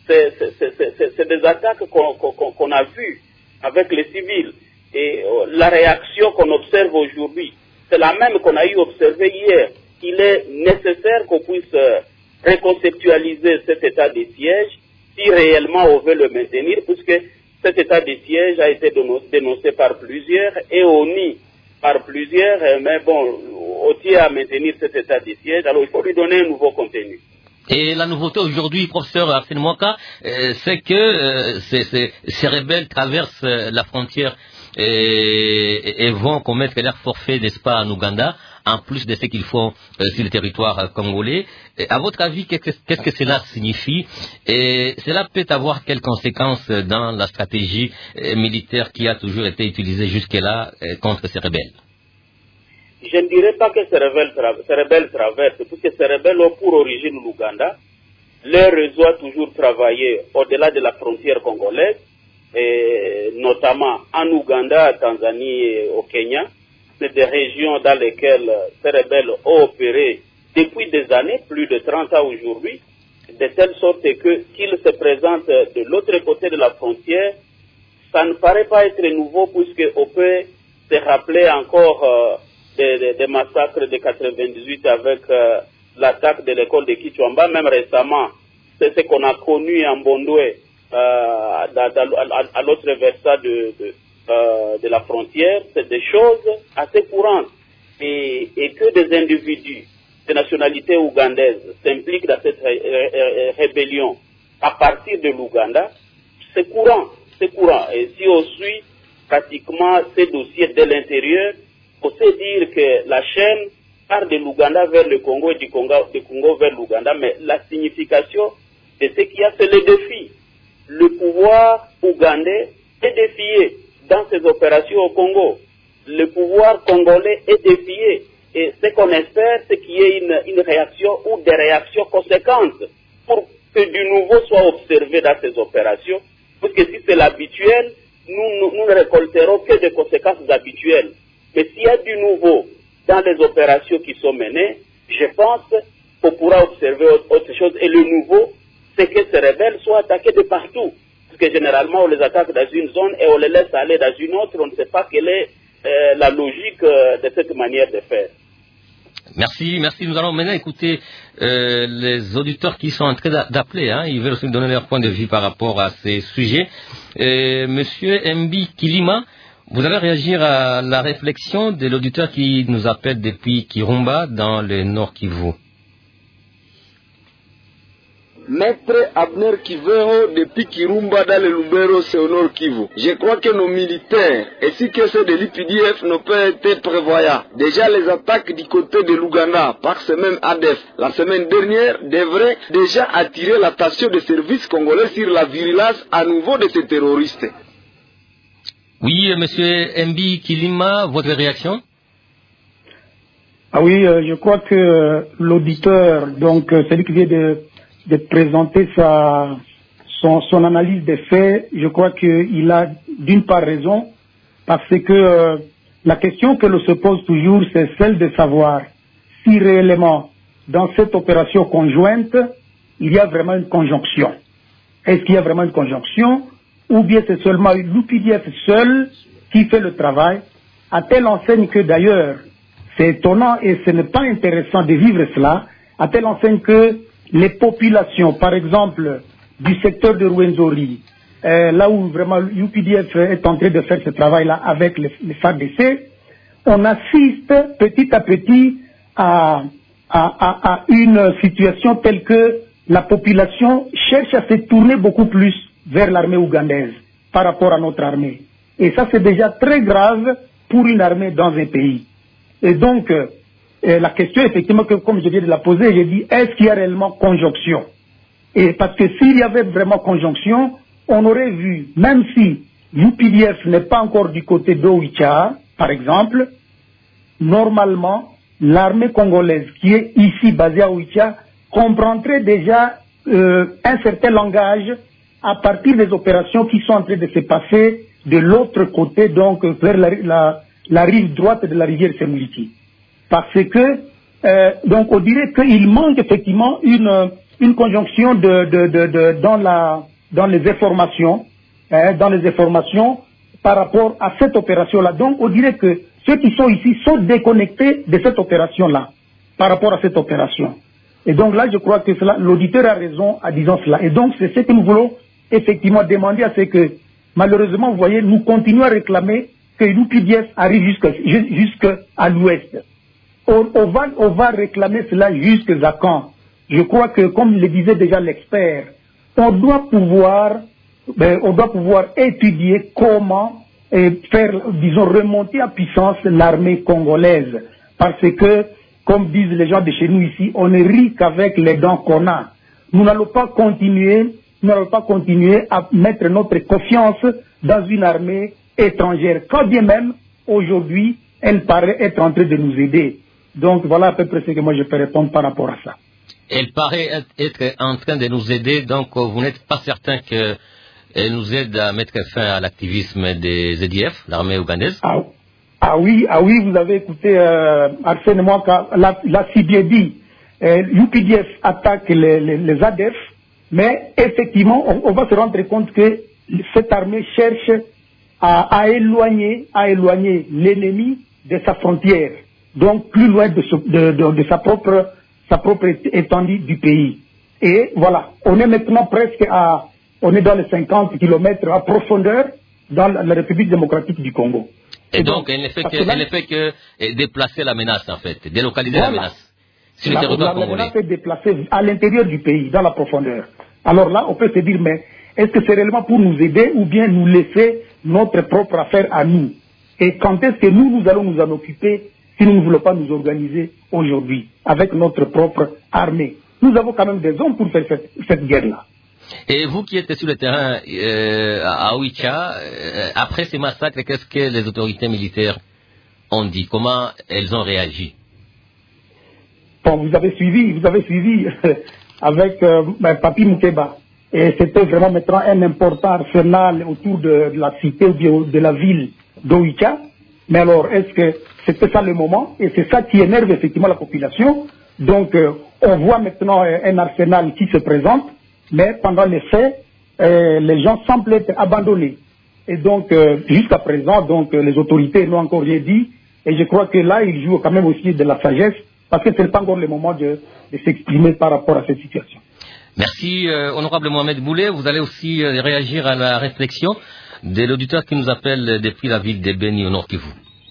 c'est des attaques qu'on qu'on, qu'on a vues avec les civils. Et euh, la réaction qu'on observe aujourd'hui, c'est la même qu'on a eu observée hier. Il est nécessaire qu'on puisse euh, reconceptualiser cet état de siège si réellement on veut le maintenir, puisque cet état de siège a été dénoncé par plusieurs et on nie par plusieurs, mais bon, on tient à maintenir cet état de siège, alors il faut lui donner un nouveau contenu. Et la nouveauté aujourd'hui, professeur Arsène Mouaka, euh, c'est que euh, ces, ces, ces rebelles traversent euh, la frontière et, et vont commettre leur forfait, n'est-ce pas, en Ouganda, en plus de ce qu'ils font euh, sur le territoire euh, congolais. Et à votre avis, qu'est-ce, qu'est-ce que cela signifie? Et cela peut avoir quelles conséquences dans la stratégie euh, militaire qui a toujours été utilisée jusque-là euh, contre ces rebelles? Je ne dirais pas que ces rebelles, tra- ces rebelles traversent, puisque ces rebelles ont pour origine l'Ouganda. Leur réseau a toujours travaillé au-delà de la frontière congolaise, et notamment en Ouganda, en Tanzanie et au Kenya. C'est des régions dans lesquelles ces rebelles ont opéré depuis des années, plus de trente ans aujourd'hui, de telle sorte que s'ils se présentent de l'autre côté de la frontière, ça ne paraît pas être nouveau, puisqu'on peut se rappeler encore euh, des, des, des massacres de quatre-vingt-dix-huit avec euh, l'attaque de l'école de Kichwamba, même récemment, c'est ce qu'on a connu en Bondoué, euh, à, à, à l'autre versant de, de, euh, de la frontière. C'est des choses assez courantes. Et, et que des individus de nationalité ougandaise s'impliquent dans cette ré, ré, rébellion à partir de l'Ouganda, c'est courant, c'est courant. Et si on suit pratiquement ces dossiers de l'intérieur, on sait dire que la chaîne part de l'Ouganda vers le Congo et du Congo, du Congo vers l'Ouganda, mais la signification de ce qu'il y a, c'est le défi. Le pouvoir ougandais est défié dans ses opérations au Congo. Le pouvoir congolais est défié. Et ce qu'on espère, c'est qu'il y ait une, une réaction ou des réactions conséquentes pour que du nouveau soit observé dans ces opérations. Parce que si c'est l'habituel, nous, nous, nous ne récolterons que des conséquences habituelles. Mais s'il y a du nouveau dans les opérations qui sont menées, je pense qu'on pourra observer autre chose. Et le nouveau, c'est que ces rebelles soient attaqués de partout. Parce que généralement, on les attaque dans une zone et on les laisse aller dans une autre. On ne sait pas quelle est euh, la logique euh, de cette manière de faire. Merci, merci. Nous allons maintenant écouter euh, les auditeurs qui sont en train d'appeler. Hein. Ils veulent aussi donner leur point de vue par rapport à ces sujets. Euh, Monsieur Mbi Kilima, vous allez réagir à la réflexion de l'auditeur qui nous appelle depuis Kirumba, dans le Nord Kivu. Maître Abner Kivero depuis Kirumba dans le Lubero, c'est au Nord Kivu. Je crois que nos militaires, ainsi que ceux de l'I P D F, n'ont pas été prévoyants. Déjà les attaques du côté de l'Ouganda par ce même A D F, la semaine dernière, devraient déjà attirer l'attention des services congolais sur la virulence à nouveau de ces terroristes. Oui, monsieur Mbi Kilima, votre réaction? Ah oui, euh, je crois que euh, l'auditeur, donc euh, celui qui vient de de présenter sa, son, son analyse des faits, je crois qu'il a d'une part raison, parce que euh, la question que l'on se pose toujours, c'est celle de savoir si réellement, dans cette opération conjointe, il y a vraiment une conjonction. Est-ce qu'il y a vraiment une conjonction, ou bien c'est seulement l'U P D F seul qui fait le travail, à telle enseigne que d'ailleurs, c'est étonnant et ce n'est pas intéressant de vivre cela, à telle enseigne que les populations, par exemple, du secteur de Rwenzori, euh, là où vraiment l'U P D F est en train de faire ce travail-là avec les, les F A R D C, on assiste petit à petit à, à, à, à une situation telle que la population cherche à se tourner beaucoup plus vers l'armée ougandaise par rapport à notre armée. Et ça, c'est déjà très grave pour une armée dans un pays. Et donc, euh, Et la question, effectivement, que comme je viens de la poser, j'ai dit, est-ce qu'il y a réellement conjonction? Et parce que s'il y avait vraiment conjonction, on aurait vu, même si l'U P D F n'est pas encore du côté d'Oicha, par exemple, normalement, l'armée congolaise qui est ici basée à Oicha comprendrait déjà euh, un certain langage à partir des opérations qui sont en train de se passer de l'autre côté, donc vers la, la, la rive droite de la rivière Semuliki. Parce que, euh, donc on dirait qu'il manque effectivement une, une conjonction de, de, de, de, dans, la, dans les informations, hein, dans les informations par rapport à cette opération-là. Donc on dirait que ceux qui sont ici sont déconnectés de cette opération-là, par rapport à cette opération. Et donc là, je crois que l'auditeur a raison en disant cela. Et donc c'est ce que nous voulons effectivement demander à ce que, malheureusement, vous voyez, nous continuons à réclamer que l'U P D F arrive jusqu'à jusqu'à l'ouest. On, on, va, on va réclamer cela jusqu'à quand? Je crois que, comme le disait déjà l'expert, on doit pouvoir, ben, on doit pouvoir étudier comment et faire, disons, remonter en puissance l'armée congolaise. Parce que, comme disent les gens de chez nous ici, on ne rit qu'avec les dents qu'on a. Nous n'allons pas continuer, nous n'allons pas continuer à mettre notre confiance dans une armée étrangère, quand bien même, aujourd'hui, elle paraît être en train de nous aider. Donc, voilà à peu près ce que moi je peux répondre par rapport à ça. Elle paraît être en train de nous aider, donc vous n'êtes pas certain qu'elle nous aide à mettre fin à l'activisme des Z D F, l'armée ougandaise? Ah, ah oui, ah oui, vous avez écouté euh, Arsène Mouaka, l'a, l'a si bien dit. Euh, U P D F attaque les, les, les A D F, mais effectivement, on, on va se rendre compte que cette armée cherche à, à éloigner, à éloigner l'ennemi de sa frontière, donc plus loin de, ce, de, de, de sa propre sa propre étendue du pays. Et voilà, on est maintenant presque à, on est dans les cinquante kilomètres à profondeur dans la, la République démocratique du Congo. Et, Et donc, donc, elle ne fait que, là, elle ne fait que déplacer la menace, en fait, délocaliser voilà. la menace sur le territoire congolais. La menace est déplacée à l'intérieur du pays, dans la profondeur. Alors là, on peut se dire, mais est-ce que c'est réellement pour nous aider ou bien nous laisser notre propre affaire à nous? Et quand est-ce que nous, nous allons nous en occuper si nous ne voulons pas nous organiser aujourd'hui avec notre propre armée? Nous avons quand même des hommes pour faire cette, cette guerre-là. Et vous qui êtes sur le terrain euh, à Oicha, euh, après ces massacres, qu'est-ce que les autorités militaires ont dit? Comment elles ont réagi? Bon, vous avez suivi, vous avez suivi avec euh, ben, Papi Moukeba. Et c'était vraiment maintenant un important arsenal autour de, de la cité ou de, de la ville d'Oicha. Mais alors, est-ce que c'était ça le moment? Et c'est ça qui énerve effectivement la population. Donc, euh, on voit maintenant euh, un arsenal qui se présente, mais pendant les faits, euh, les gens semblent être abandonnés. Et donc, euh, jusqu'à présent, donc euh, les autorités n'ont encore rien dit. Et je crois que là, ils jouent quand même aussi de la sagesse, parce que ce n'est pas encore le moment de, de s'exprimer par rapport à cette situation. Merci, euh, honorable Mohamed Boulet. Vous allez aussi euh, réagir à la réflexion de l'auditeur qui nous appelle depuis la ville de Beni au Nord Kivu.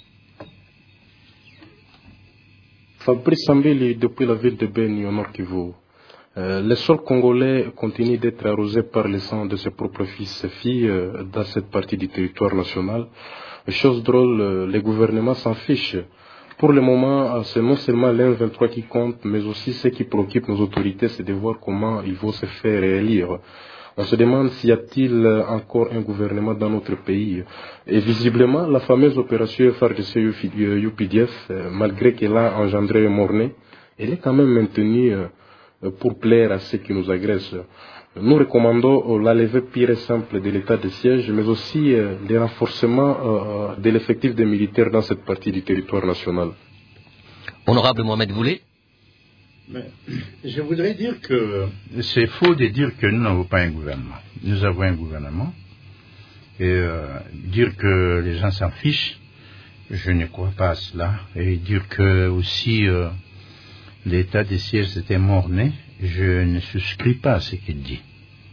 Fabrice Sambili depuis la ville de Beni au Nord Kivu. Euh, le sol congolais continue d'être arrosé par le sang de ses propres fils et filles euh, dans cette partie du territoire national. Chose drôle, euh, les gouvernements s'en fichent. Pour le moment, c'est non seulement l'M vingt-trois qui compte, mais aussi ce qui préoccupe nos autorités, c'est de voir comment ils vont se faire réélire. On se demande s'il y a-t-il encore un gouvernement dans notre pays. Et visiblement, la fameuse opération F R D C U P D F, malgré qu'elle a engendré mort-né, elle est quand même maintenue pour plaire à ceux qui nous agressent. Nous recommandons la levée pure et simple de l'état de siège, mais aussi le renforcement de l'effectif des militaires dans cette partie du territoire national. Honorable Mohamed Boulet. Mais je voudrais dire que c'est faux de dire que nous n'avons pas un gouvernement. Nous avons un gouvernement. Et euh, dire que les gens s'en fichent, je ne crois pas à cela. Et dire que aussi euh, l'état de siège était mort-né, je ne souscris pas à ce qu'il dit.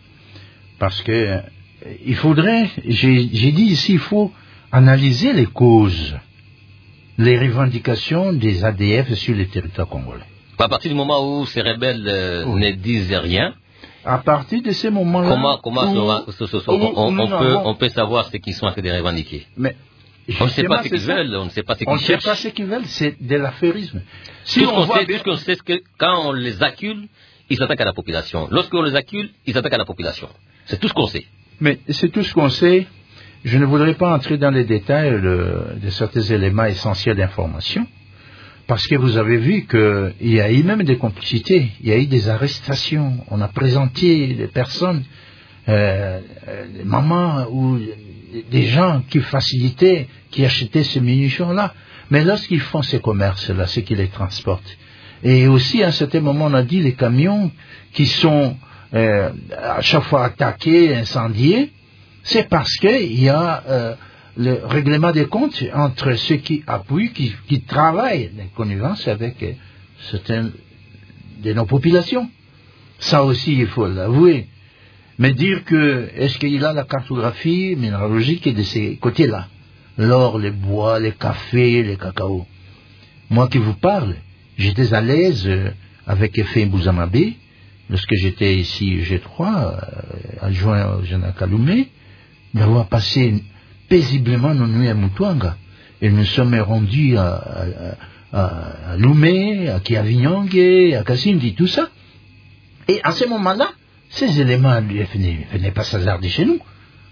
Parce que euh, il faudrait, j'ai, j'ai dit ici, il faut analyser les causes, les revendications des A D F sur le territoire congolais. À partir du moment où ces rebelles euh, oui. ne disent rien, à partir de ces moments-là, comment, comment où, ce, ce, ce, où, on, on, peut, on peut savoir ce qu'ils sont en train de revendiquer. Mais on ne sait pas ce qu'ils ça. veulent, on ne sait pas ce qu'ils cherchent. On ne sait pas ce qu'ils veulent, c'est de l'affairisme. Si tout, on ce sait, bien... tout ce qu'on sait, c'est que quand on les accule, ils s'attaquent à la population. Lorsqu'on les accule, ils s'attaquent à la population. C'est tout ce qu'on sait. Mais c'est tout ce qu'on sait. Je ne voudrais pas entrer dans les détails le, de certains éléments essentiels d'information. Parce que vous avez vu qu'il y a eu même des complicités, il y a eu des arrestations, on a présenté des personnes, euh, des mamans ou des gens qui facilitaient, qui achetaient ces munitions-là. Mais lorsqu'ils font ces commerces-là, c'est qu'ils les transportent. Et aussi, à un certain moment, on a dit les camions qui sont euh, à chaque fois attaqués, incendiés, c'est parce qu'il y a... Euh, le règlement des comptes entre ceux qui appuient, qui, qui travaillent en connivence avec euh, certaines de nos populations. Ça aussi, il faut l'avouer. Mais dire que, est-ce qu'il a la cartographie minéralogique de ces côtés-là? L'or, les bois, les cafés, les cacao. Moi qui vous parle, j'étais à l'aise euh, avec Effet Bouzamabé, lorsque j'étais ici G trois, euh, adjoint au général Kaloumé, d'avoir passé paisiblement nos nuits à Mutuanga. Et nous sommes rendus à, à, à, à Lumé, à Kiavinyongue, à Kassindi, tout ça. Et à ce moment-là, ces éléments ne venaient, venaient pas s'hasarder chez nous.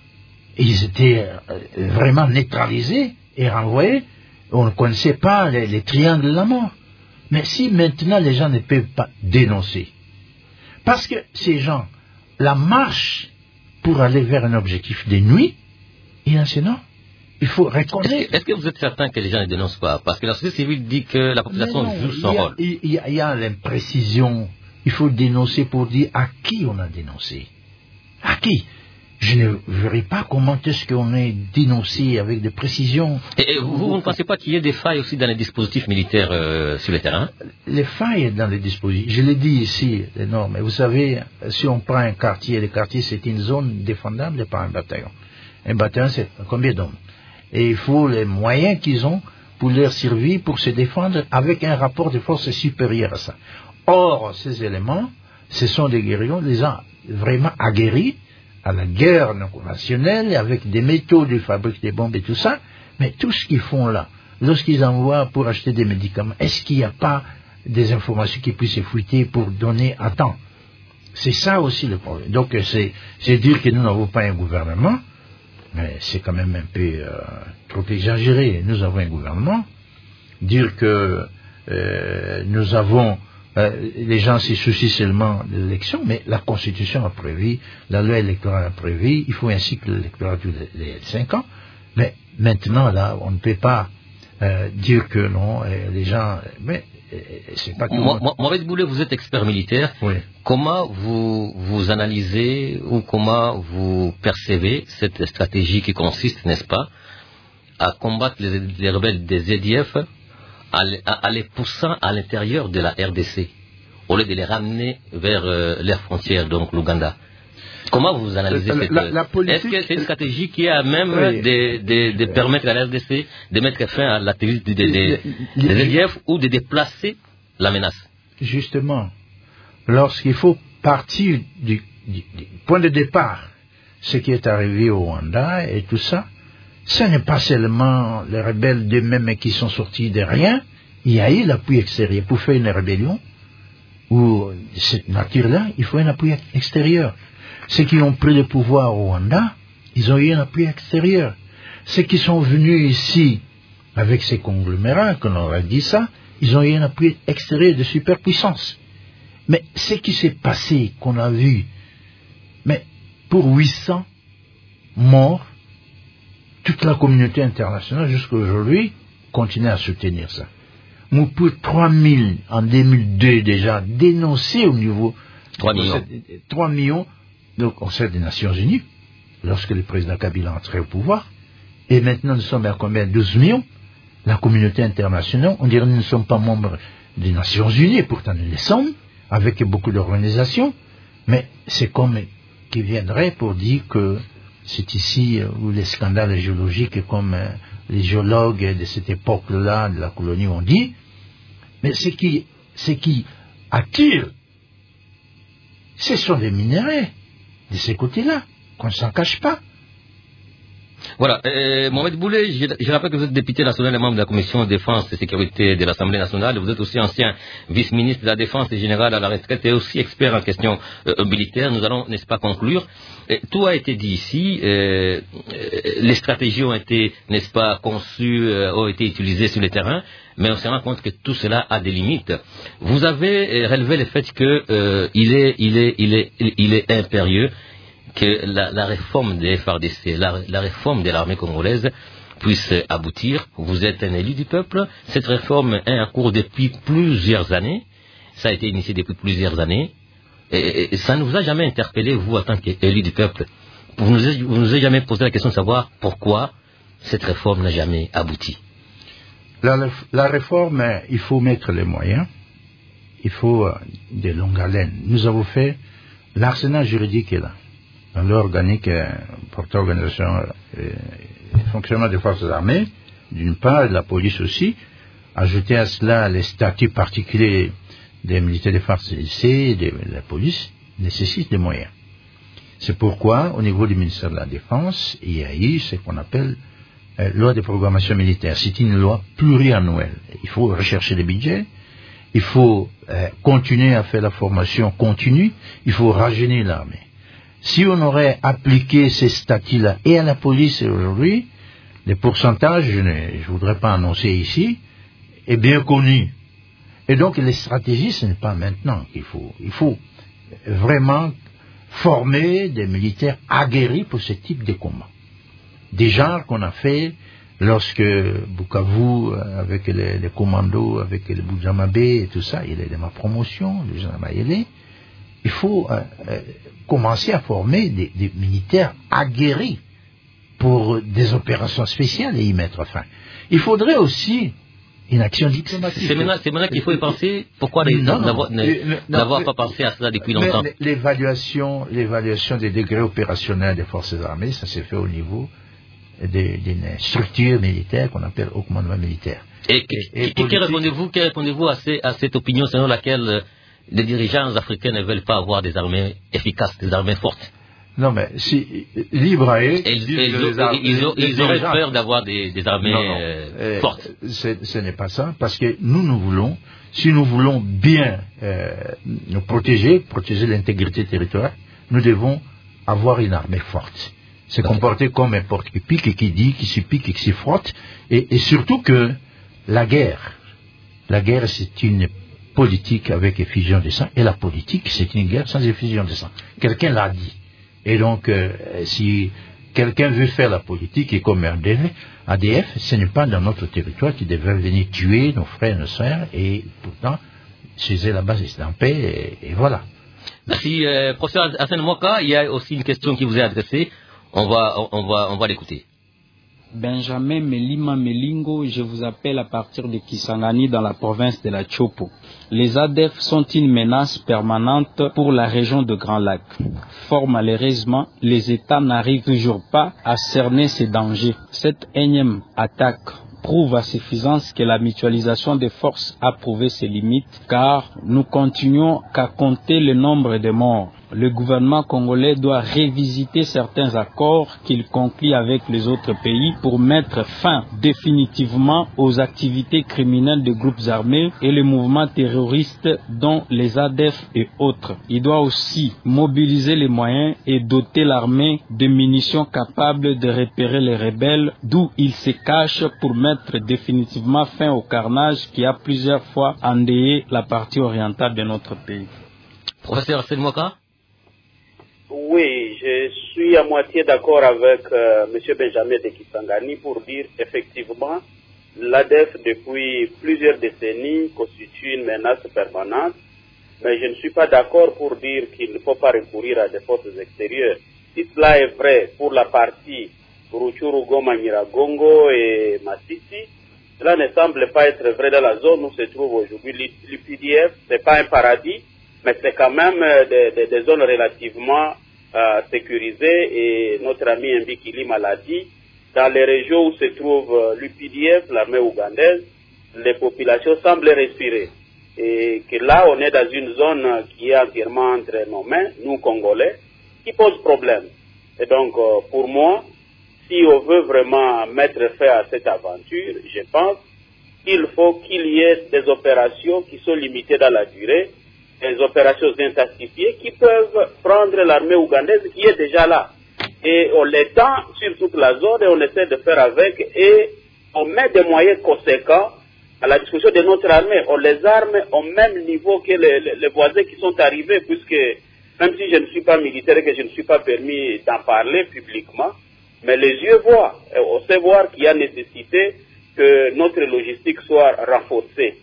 Ils étaient euh, vraiment neutralisés et renvoyés. On ne connaissait pas les, les triangles de la mort. Mais si maintenant les gens ne peuvent pas dénoncer, parce que ces gens, la marche pour aller vers un objectif de nuit, il y a un sinon. Il faut reconnaître. Est-ce que, est-ce que vous êtes certain que les gens ne dénoncent pas? Parce que la société civile dit que la population non, joue son il a, rôle. Il y a, il y a l'imprécision. Il faut dénoncer pour dire à qui on a dénoncé. À qui? Je ne verrai pas comment est-ce qu'on est dénoncé avec des précisions. Et, et vous, vous ne pensez pas qu'il y ait des failles aussi dans les dispositifs militaires euh, sur le terrain? Les failles dans les dispositifs, je l'ai dit ici, les normes. Vous savez, si on prend un quartier, le quartier c'est une zone défendable par un bataillon. Un bataillon c'est combien d'hommes? Et il faut les moyens qu'ils ont pour leur servir, pour se défendre avec un rapport de force supérieur à ça. Or, ces éléments, ce sont des guerriers, des gens vraiment aguerris à la guerre non conventionnelle, avec des métaux de fabrique des bombes et tout ça, mais tout ce qu'ils font là, lorsqu'ils envoient pour acheter des médicaments, est-ce qu'il n'y a pas des informations qui puissent fuiter pour donner à temps? C'est ça aussi le problème. Donc c'est, c'est dire que nous n'avons pas un gouvernement, mais c'est quand même un peu euh, trop exagéré. Nous avons un gouvernement. Dire que euh, nous avons... Euh, les gens s'y soucient seulement de l'élection, mais la Constitution a prévu, la loi électorale a prévu, il faut un cycle électoral tous les cinq ans, mais maintenant, là, on ne peut pas euh, dire que non, et les gens... Mais c'est pas tout. Mohamed Boulet, vous êtes expert militaire. Oui. Comment vous, vous analysez ou comment vous percevez cette stratégie qui consiste, n'est-ce pas, à combattre les, les rebelles des Z D F à les poussant à l'intérieur de la R D C, au lieu de les ramener vers euh, leurs frontières, donc l'Ouganda? Comment vous analysez cette... La, la politique... Est-ce que c'est une stratégie qui est à même oui. de, de, de permettre à la R D C de mettre fin à l'activité des de, de, de Z D F ou de déplacer la menace? Justement, lorsqu'il faut partir du, du, du point de départ, ce qui est arrivé au Rwanda et tout ça, ce n'est pas seulement les rebelles d'eux-mêmes qui sont sortis de rien, il y a eu l'appui extérieur. Pour faire une rébellion, ou de cette nature-là, il faut un appui extérieur. Ceux qui ont pris le pouvoir au Rwanda, ils ont eu un appui extérieur. Ceux qui sont venus ici, avec ces conglomérats, qu'on leur a dit ça, ils ont eu un appui extérieur de superpuissance. Mais ce qui s'est passé, qu'on a vu, mais pour huit cents morts, toute la communauté internationale, jusqu'à aujourd'hui, continue à soutenir ça. Nous, pour trois mille, en deux mille deux déjà, dénoncé au niveau... trois millions. trois millions, donc Conseil des Nations Unies, lorsque le président Kabila entrait au pouvoir. Et maintenant, nous sommes à combien? douze millions. La communauté internationale, on dirait que nous ne sommes pas membres des Nations Unies, pourtant nous le sommes, avec beaucoup d'organisations. Mais c'est comme qui viendrait pour dire que c'est ici où les scandales géologiques, comme euh, les géologues de cette époque-là, de la colonie, ont dit. Mais ce qui, ce qui attire, ce sont les minéraux de ces côtés-là, qu'on ne s'en cache pas. Voilà, euh, Mohamed Boulet, je, je rappelle que vous êtes député national et membre de la Commission de défense et sécurité de l'Assemblée nationale. Vous êtes aussi ancien vice-ministre de la Défense et général à la retraite et aussi expert en questions euh, militaires. Nous allons, n'est-ce pas, conclure. Et tout a été dit ici. Euh, les stratégies ont été, n'est-ce pas, conçues, euh, ont été utilisées sur le terrain, mais on se rend compte que tout cela a des limites. Vous avez relevé le fait que euh, il est, il est, il est, il est impérieux que la, la réforme des F A R D C, la, la réforme de l'armée congolaise puisse aboutir. Vous êtes un élu du peuple. Cette réforme est en cours depuis plusieurs années. Ça a été initié depuis plusieurs années. Et, et ça ne vous a jamais interpellé, vous, en tant qu'élu du peuple. Vous ne vous, vous nous avez jamais posé la question de savoir pourquoi cette réforme n'a jamais abouti. La, la réforme, il faut mettre les moyens. Il faut euh, des longues haleines. Nous avons fait l'arsenal juridique est là. Dans l'organique euh, portant organisation et euh, fonctionnement des forces armées, d'une part, de la police aussi, ajouter à cela les statuts particuliers des militaires des forces et de la police, nécessite des moyens. C'est pourquoi, au niveau du ministère de la Défense, il y a eu ce qu'on appelle euh, loi de programmation militaire. C'est une loi pluriannuelle. Il faut rechercher des budgets, il faut euh, continuer à faire la formation continue, il faut rajeunir l'armée. Si on aurait appliqué ces statuts-là et à la police aujourd'hui, les pourcentages, je ne je voudrais pas annoncer ici, est bien connu. Et donc les stratégies, ce n'est pas maintenant qu'il faut. Il faut vraiment former des militaires aguerris pour ce type de combat. Des genres qu'on a fait lorsque Bukavu, avec les, les commandos, avec les Boudjamabé et tout ça, il est de ma promotion, le général Mayele, il faut euh, euh, commencer à former des, des militaires aguerris pour des opérations spéciales et y mettre fin. Il faudrait aussi une action diplomatique. C'est maintenant, maintenant qu'il faut y penser. Pourquoi n'avoir pas pensé à cela depuis longtemps? L'évaluation, l'évaluation des degrés opérationnels des forces armées, ça s'est fait au niveau d'une structure militaire qu'on appelle au commandement militaire. Et, et, et que répondez-vous, que répondez-vous à, ces, à cette opinion selon laquelle euh, les dirigeants africains ne veulent pas avoir des armées efficaces, des armées fortes? Non, mais si, libre à eux, ils, ils, ils, ils, ont, ils auraient peur d'avoir des, des armées non, non. Euh, fortes. Ce n'est pas ça, parce que nous, nous voulons, si nous voulons bien euh, nous protéger, protéger l'intégrité territoriale, nous devons avoir une armée forte. Se comporter comme un porte qui pique et qui dit, qui se pique et qui se frotte, et, et surtout que la guerre, la guerre c'est une politique avec effusion de sang, et la politique c'est une guerre sans effusion de sang. Quelqu'un l'a dit. Et donc, euh, si quelqu'un veut faire la politique et comme A D F, ce n'est pas dans notre territoire qui devrait venir tuer nos frères et nos sœurs, et pourtant, chez eux là-bas, c'est en paix, et, et voilà. Merci, euh, professeur Hassan Moka. Il y a aussi une question qui vous est adressée. On va, on va, on va l'écouter. Benjamin Melima Melingo, je vous appelle à partir de Kisangani dans la province de la Chopo. Les A D F sont une menace permanente pour la région de Grand Lac. Fort malheureusement, les États n'arrivent toujours pas à cerner ces dangers. Cette énième attaque prouve à suffisance que la mutualisation des forces a prouvé ses limites, car nous continuons qu'à compter le nombre de morts. Le gouvernement congolais doit révisiter certains accords qu'il conclut avec les autres pays pour mettre fin définitivement aux activités criminelles de groupes armés et les mouvements terroristes dont les A D F et autres. Il doit aussi mobiliser les moyens et doter l'armée de munitions capables de repérer les rebelles d'où ils se cachent pour mettre définitivement fin au carnage qui a plusieurs fois endeuillé la partie orientale de notre pays. Professeur Hassan Moka? Oui, je suis à moitié d'accord avec euh, M. Benjamin de Kisangani pour dire effectivement l'A D F depuis plusieurs décennies constitue une menace permanente, mais je ne suis pas d'accord pour dire qu'il ne faut pas recourir à des forces extérieures. Si cela est vrai pour la partie Ruchuru, Goma, Nyiragongo et Masisi, cela ne semble pas être vrai dans la zone où se trouve aujourd'hui l'U P D F. Ce n'est pas un paradis, mais c'est quand même des, des, des zones relativement euh, sécurisées, et notre ami Mbikilima l'a dit, dans les régions où se trouve euh, l'U P D F, l'armée ougandaise, les populations semblent respirer. Et que là, on est dans une zone qui est entièrement entre nos mains, nous Congolais, qui pose problème. Et donc, euh, pour moi, si on veut vraiment mettre fin à cette aventure, je pense qu'il faut qu'il y ait des opérations qui sont limitées dans la durée, des opérations intensifiées qui peuvent prendre l'armée ougandaise qui est déjà là. Et on l'étend sur toute la zone et on essaie de faire avec, et on met des moyens conséquents à la disposition de notre armée. On les arme au même niveau que les, les, les voisins qui sont arrivés, puisque même si je ne suis pas militaire et que je ne suis pas permis d'en parler publiquement, mais les yeux voient. Et on sait voir qu'il y a nécessité que notre logistique soit renforcée.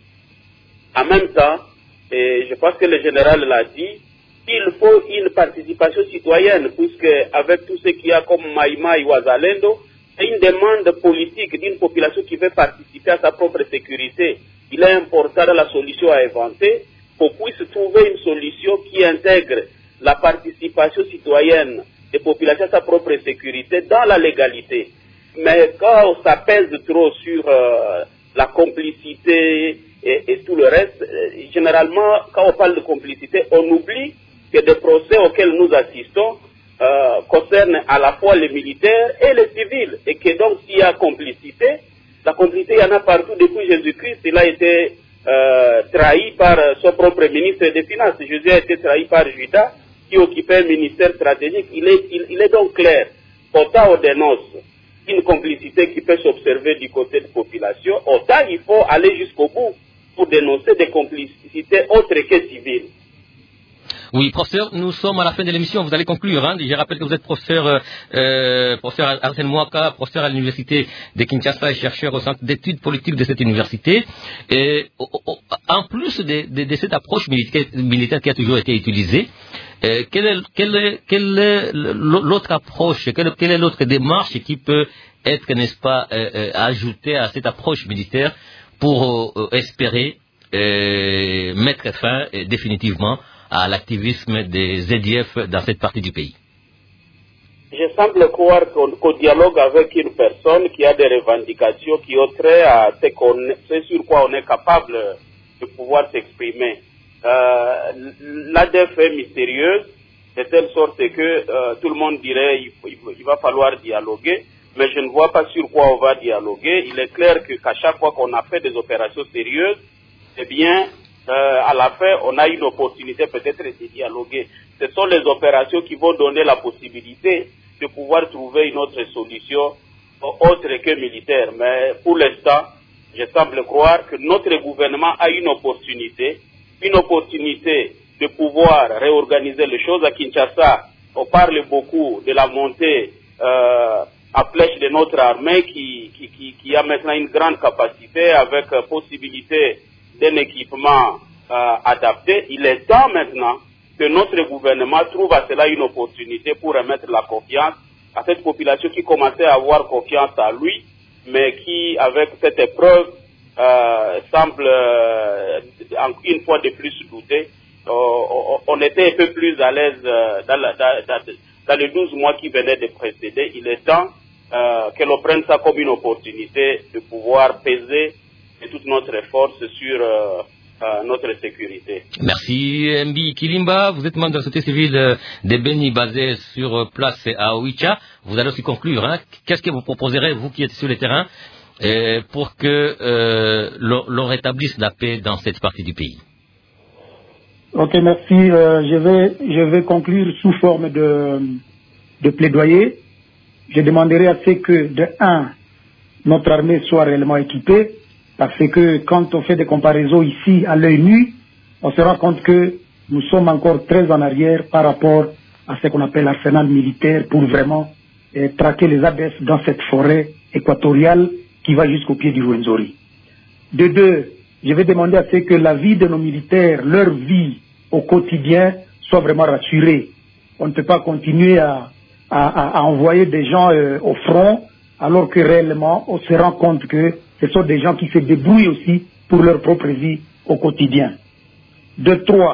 En même temps, et je pense que le général l'a dit, il faut une participation citoyenne, puisque avec tout ce qu'il y a comme Maïma et Ouazalendo, c'est une demande politique d'une population qui veut participer à sa propre sécurité. Il est important dans la solution à inventer qu'on puisse trouver une solution qui intègre la participation citoyenne des populations à sa propre sécurité dans la légalité. Mais quand ça pèse trop sur euh, la complicité et, et tout le reste, euh, généralement, quand on parle de complicité, on oublie que des procès auxquels nous assistons, euh, concerne à la fois les militaires et les civils. Et que donc s'il y a complicité, la complicité il y en a partout depuis Jésus-Christ. Il a été euh, trahi par son propre ministre des Finances. Jésus a été trahi par Judas qui occupait un ministère stratégique. Il est, il, il est donc clair, autant on dénonce une complicité qui peut s'observer du côté de la population, autant il faut aller jusqu'au bout pour dénoncer des complicités autres que civiles. Oui, professeur, nous sommes à la fin de l'émission, vous allez conclure. Hein. Je rappelle que vous êtes professeur, euh, professeur Arsène Mouaka, professeur à l'université de Kinshasa et chercheur au centre d'études politiques de cette université. Et, en plus de, de, de cette approche militaire, militaire qui a toujours été utilisée, euh, quelle est, quelle est, quelle est l'autre approche, quelle, quelle est l'autre démarche qui peut être, n'est-ce pas, euh, euh, ajoutée à cette approche militaire pour euh, espérer euh, mettre fin euh, définitivement à l'activisme des Z D F dans cette partie du pays? Je semble croire qu'au, qu'au dialogue avec une personne qui a des revendications qui ont trait à ce, qu'on, ce sur quoi on est capable de pouvoir s'exprimer. Euh, L'A D F est mystérieuse, de telle sorte que euh, tout le monde dirait il, il va falloir dialoguer, mais je ne vois pas sur quoi on va dialoguer. Il est clair que, qu'à chaque fois qu'on a fait des opérations sérieuses, eh bien, Euh, à la fin, on a une opportunité peut-être de dialoguer. Ce sont les opérations qui vont donner la possibilité de pouvoir trouver une autre solution autre que militaire. Mais pour l'instant, je semble croire que notre gouvernement a une opportunité, une opportunité de pouvoir réorganiser les choses. À Kinshasa, on parle beaucoup de la montée euh, à flèche de notre armée qui, qui, qui, qui a maintenant une grande capacité avec euh, possibilité d'un équipement euh, adapté. Il est temps maintenant que notre gouvernement trouve à cela une opportunité pour remettre la confiance à cette population qui commençait à avoir confiance à lui, mais qui, avec cette épreuve, euh, semble euh, une fois de plus douter. Euh, on était un peu plus à l'aise euh, dans, la, dans, dans, dans les douze mois qui venaient de précéder. Il est temps euh, que l'on prenne ça comme une opportunité de pouvoir peser et toute notre force sur euh, euh, notre sécurité. Merci Mbi Kilimba, vous êtes membre de la société civile de Beni basée sur place à Oicha. Vous allez aussi conclure. Hein. Qu'est-ce que vous proposerez, vous qui êtes sur le terrain, euh, pour que euh, l'on, l'on rétablisse la paix dans cette partie du pays? Ok, merci. Euh, je vais je vais conclure sous forme de, de plaidoyer. Je demanderai à ce que, de un, notre armée soit réellement équipée. Parce que quand on fait des comparaisons ici à l'œil nu, on se rend compte que nous sommes encore très en arrière par rapport à ce qu'on appelle l'arsenal militaire pour vraiment eh, traquer les A D F dans cette forêt équatoriale qui va jusqu'au pied du Rwenzori. De deux, je vais demander à ce que la vie de nos militaires, leur vie au quotidien, soit vraiment rassurée. On ne peut pas continuer à, à, à envoyer des gens euh, au front alors que réellement on se rend compte que ce sont des gens qui se débrouillent aussi pour leur propre vie au quotidien. De trois,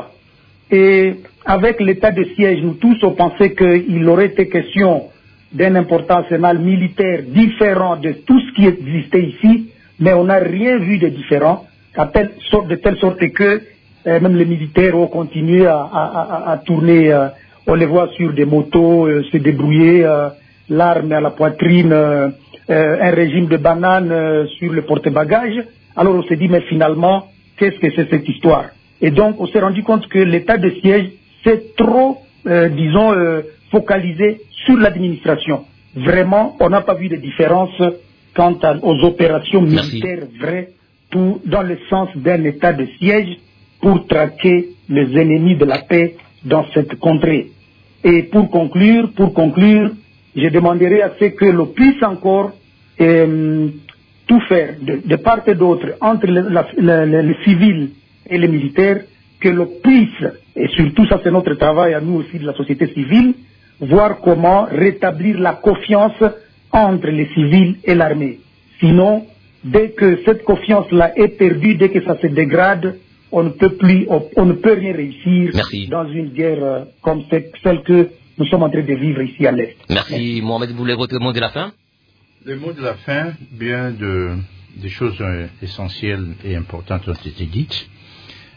et avec l'état de siège, nous tous on pensait qu'il aurait été question d'un important arsenal militaire différent de tout ce qui existait ici, mais on n'a rien vu de différent, à telle sorte, de telle sorte que euh, même les militaires ont continué à, à, à, à tourner, euh, on les voit sur des motos, euh, se débrouiller, euh, l'arme à la poitrine, euh, Euh, un régime de bananes euh, sur le porte-bagages. Alors on s'est dit, mais finalement, qu'est-ce que c'est cette histoire? Et donc on s'est rendu compte que l'état de siège s'est trop, euh, disons, euh, focalisé sur l'administration. Vraiment, on n'a pas vu de différence quant à, aux opérations militaires vraies, tout dans le sens d'un état de siège pour traquer les ennemis de la paix dans cette contrée. Et pour conclure, pour conclure, je demanderai à ce que l'on puisse encore euh, tout faire de, de part et d'autre entre le, la, la, la, les civils et les militaires, que l'on puisse, et surtout ça c'est notre travail à nous aussi de la société civile, voir comment rétablir la confiance entre les civils et l'armée. Sinon, dès que cette confiance-là est perdue, dès que ça se dégrade, on ne peut plus, on, on ne peut rien réussir Merci. Dans une guerre euh, comme celle que nous sommes en train de vivre ici à l'Est. Merci. Merci. Mohamed, vous voulez votre mot de la fin? Le mot de la fin, bien de, des choses euh, essentielles et importantes ont été dites.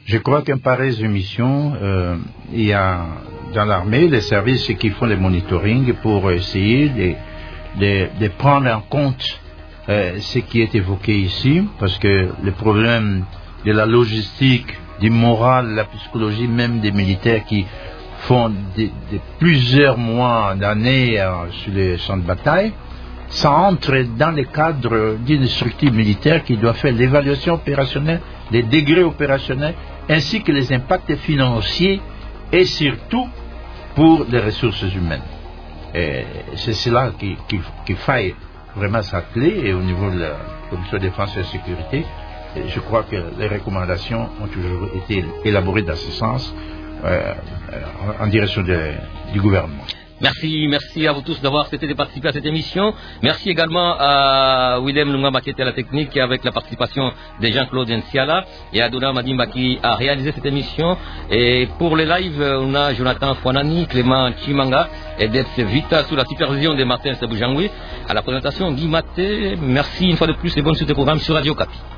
Je crois qu'une pareille émission, euh, il y a dans l'armée les services qui font le monitoring pour essayer de, de, de prendre en compte euh, ce qui est évoqué ici, parce que le problème de la logistique, du moral, la psychologie même des militaires qui font de, de plusieurs mois, d'années euh, sur les champs de bataille, ça entre dans le cadre d'une structure militaire qui doit faire l'évaluation opérationnelle, les degrés opérationnels, ainsi que les impacts financiers et surtout pour les ressources humaines. Et c'est cela qu'il qui, qui faille vraiment s'atteler, et au niveau de la Commission de défense et de sécurité, je crois que les recommandations ont toujours été élaborées dans ce sens, euh, en, en direction de, du gouvernement. Merci, merci à vous tous d'avoir participé à cette émission. Merci également à Willem Lungamba qui était à la technique et avec la participation de Jean-Claude Nsiala, et à Dona Madimba qui a réalisé cette émission. Et pour les lives, on a Jonathan Fouanani, Clément Chimanga et Debs Vita sous la supervision de Martin Saboujangoui. À la présentation, Guy Maté. Merci une fois de plus et bonne suite de programme sur Radio Kapi.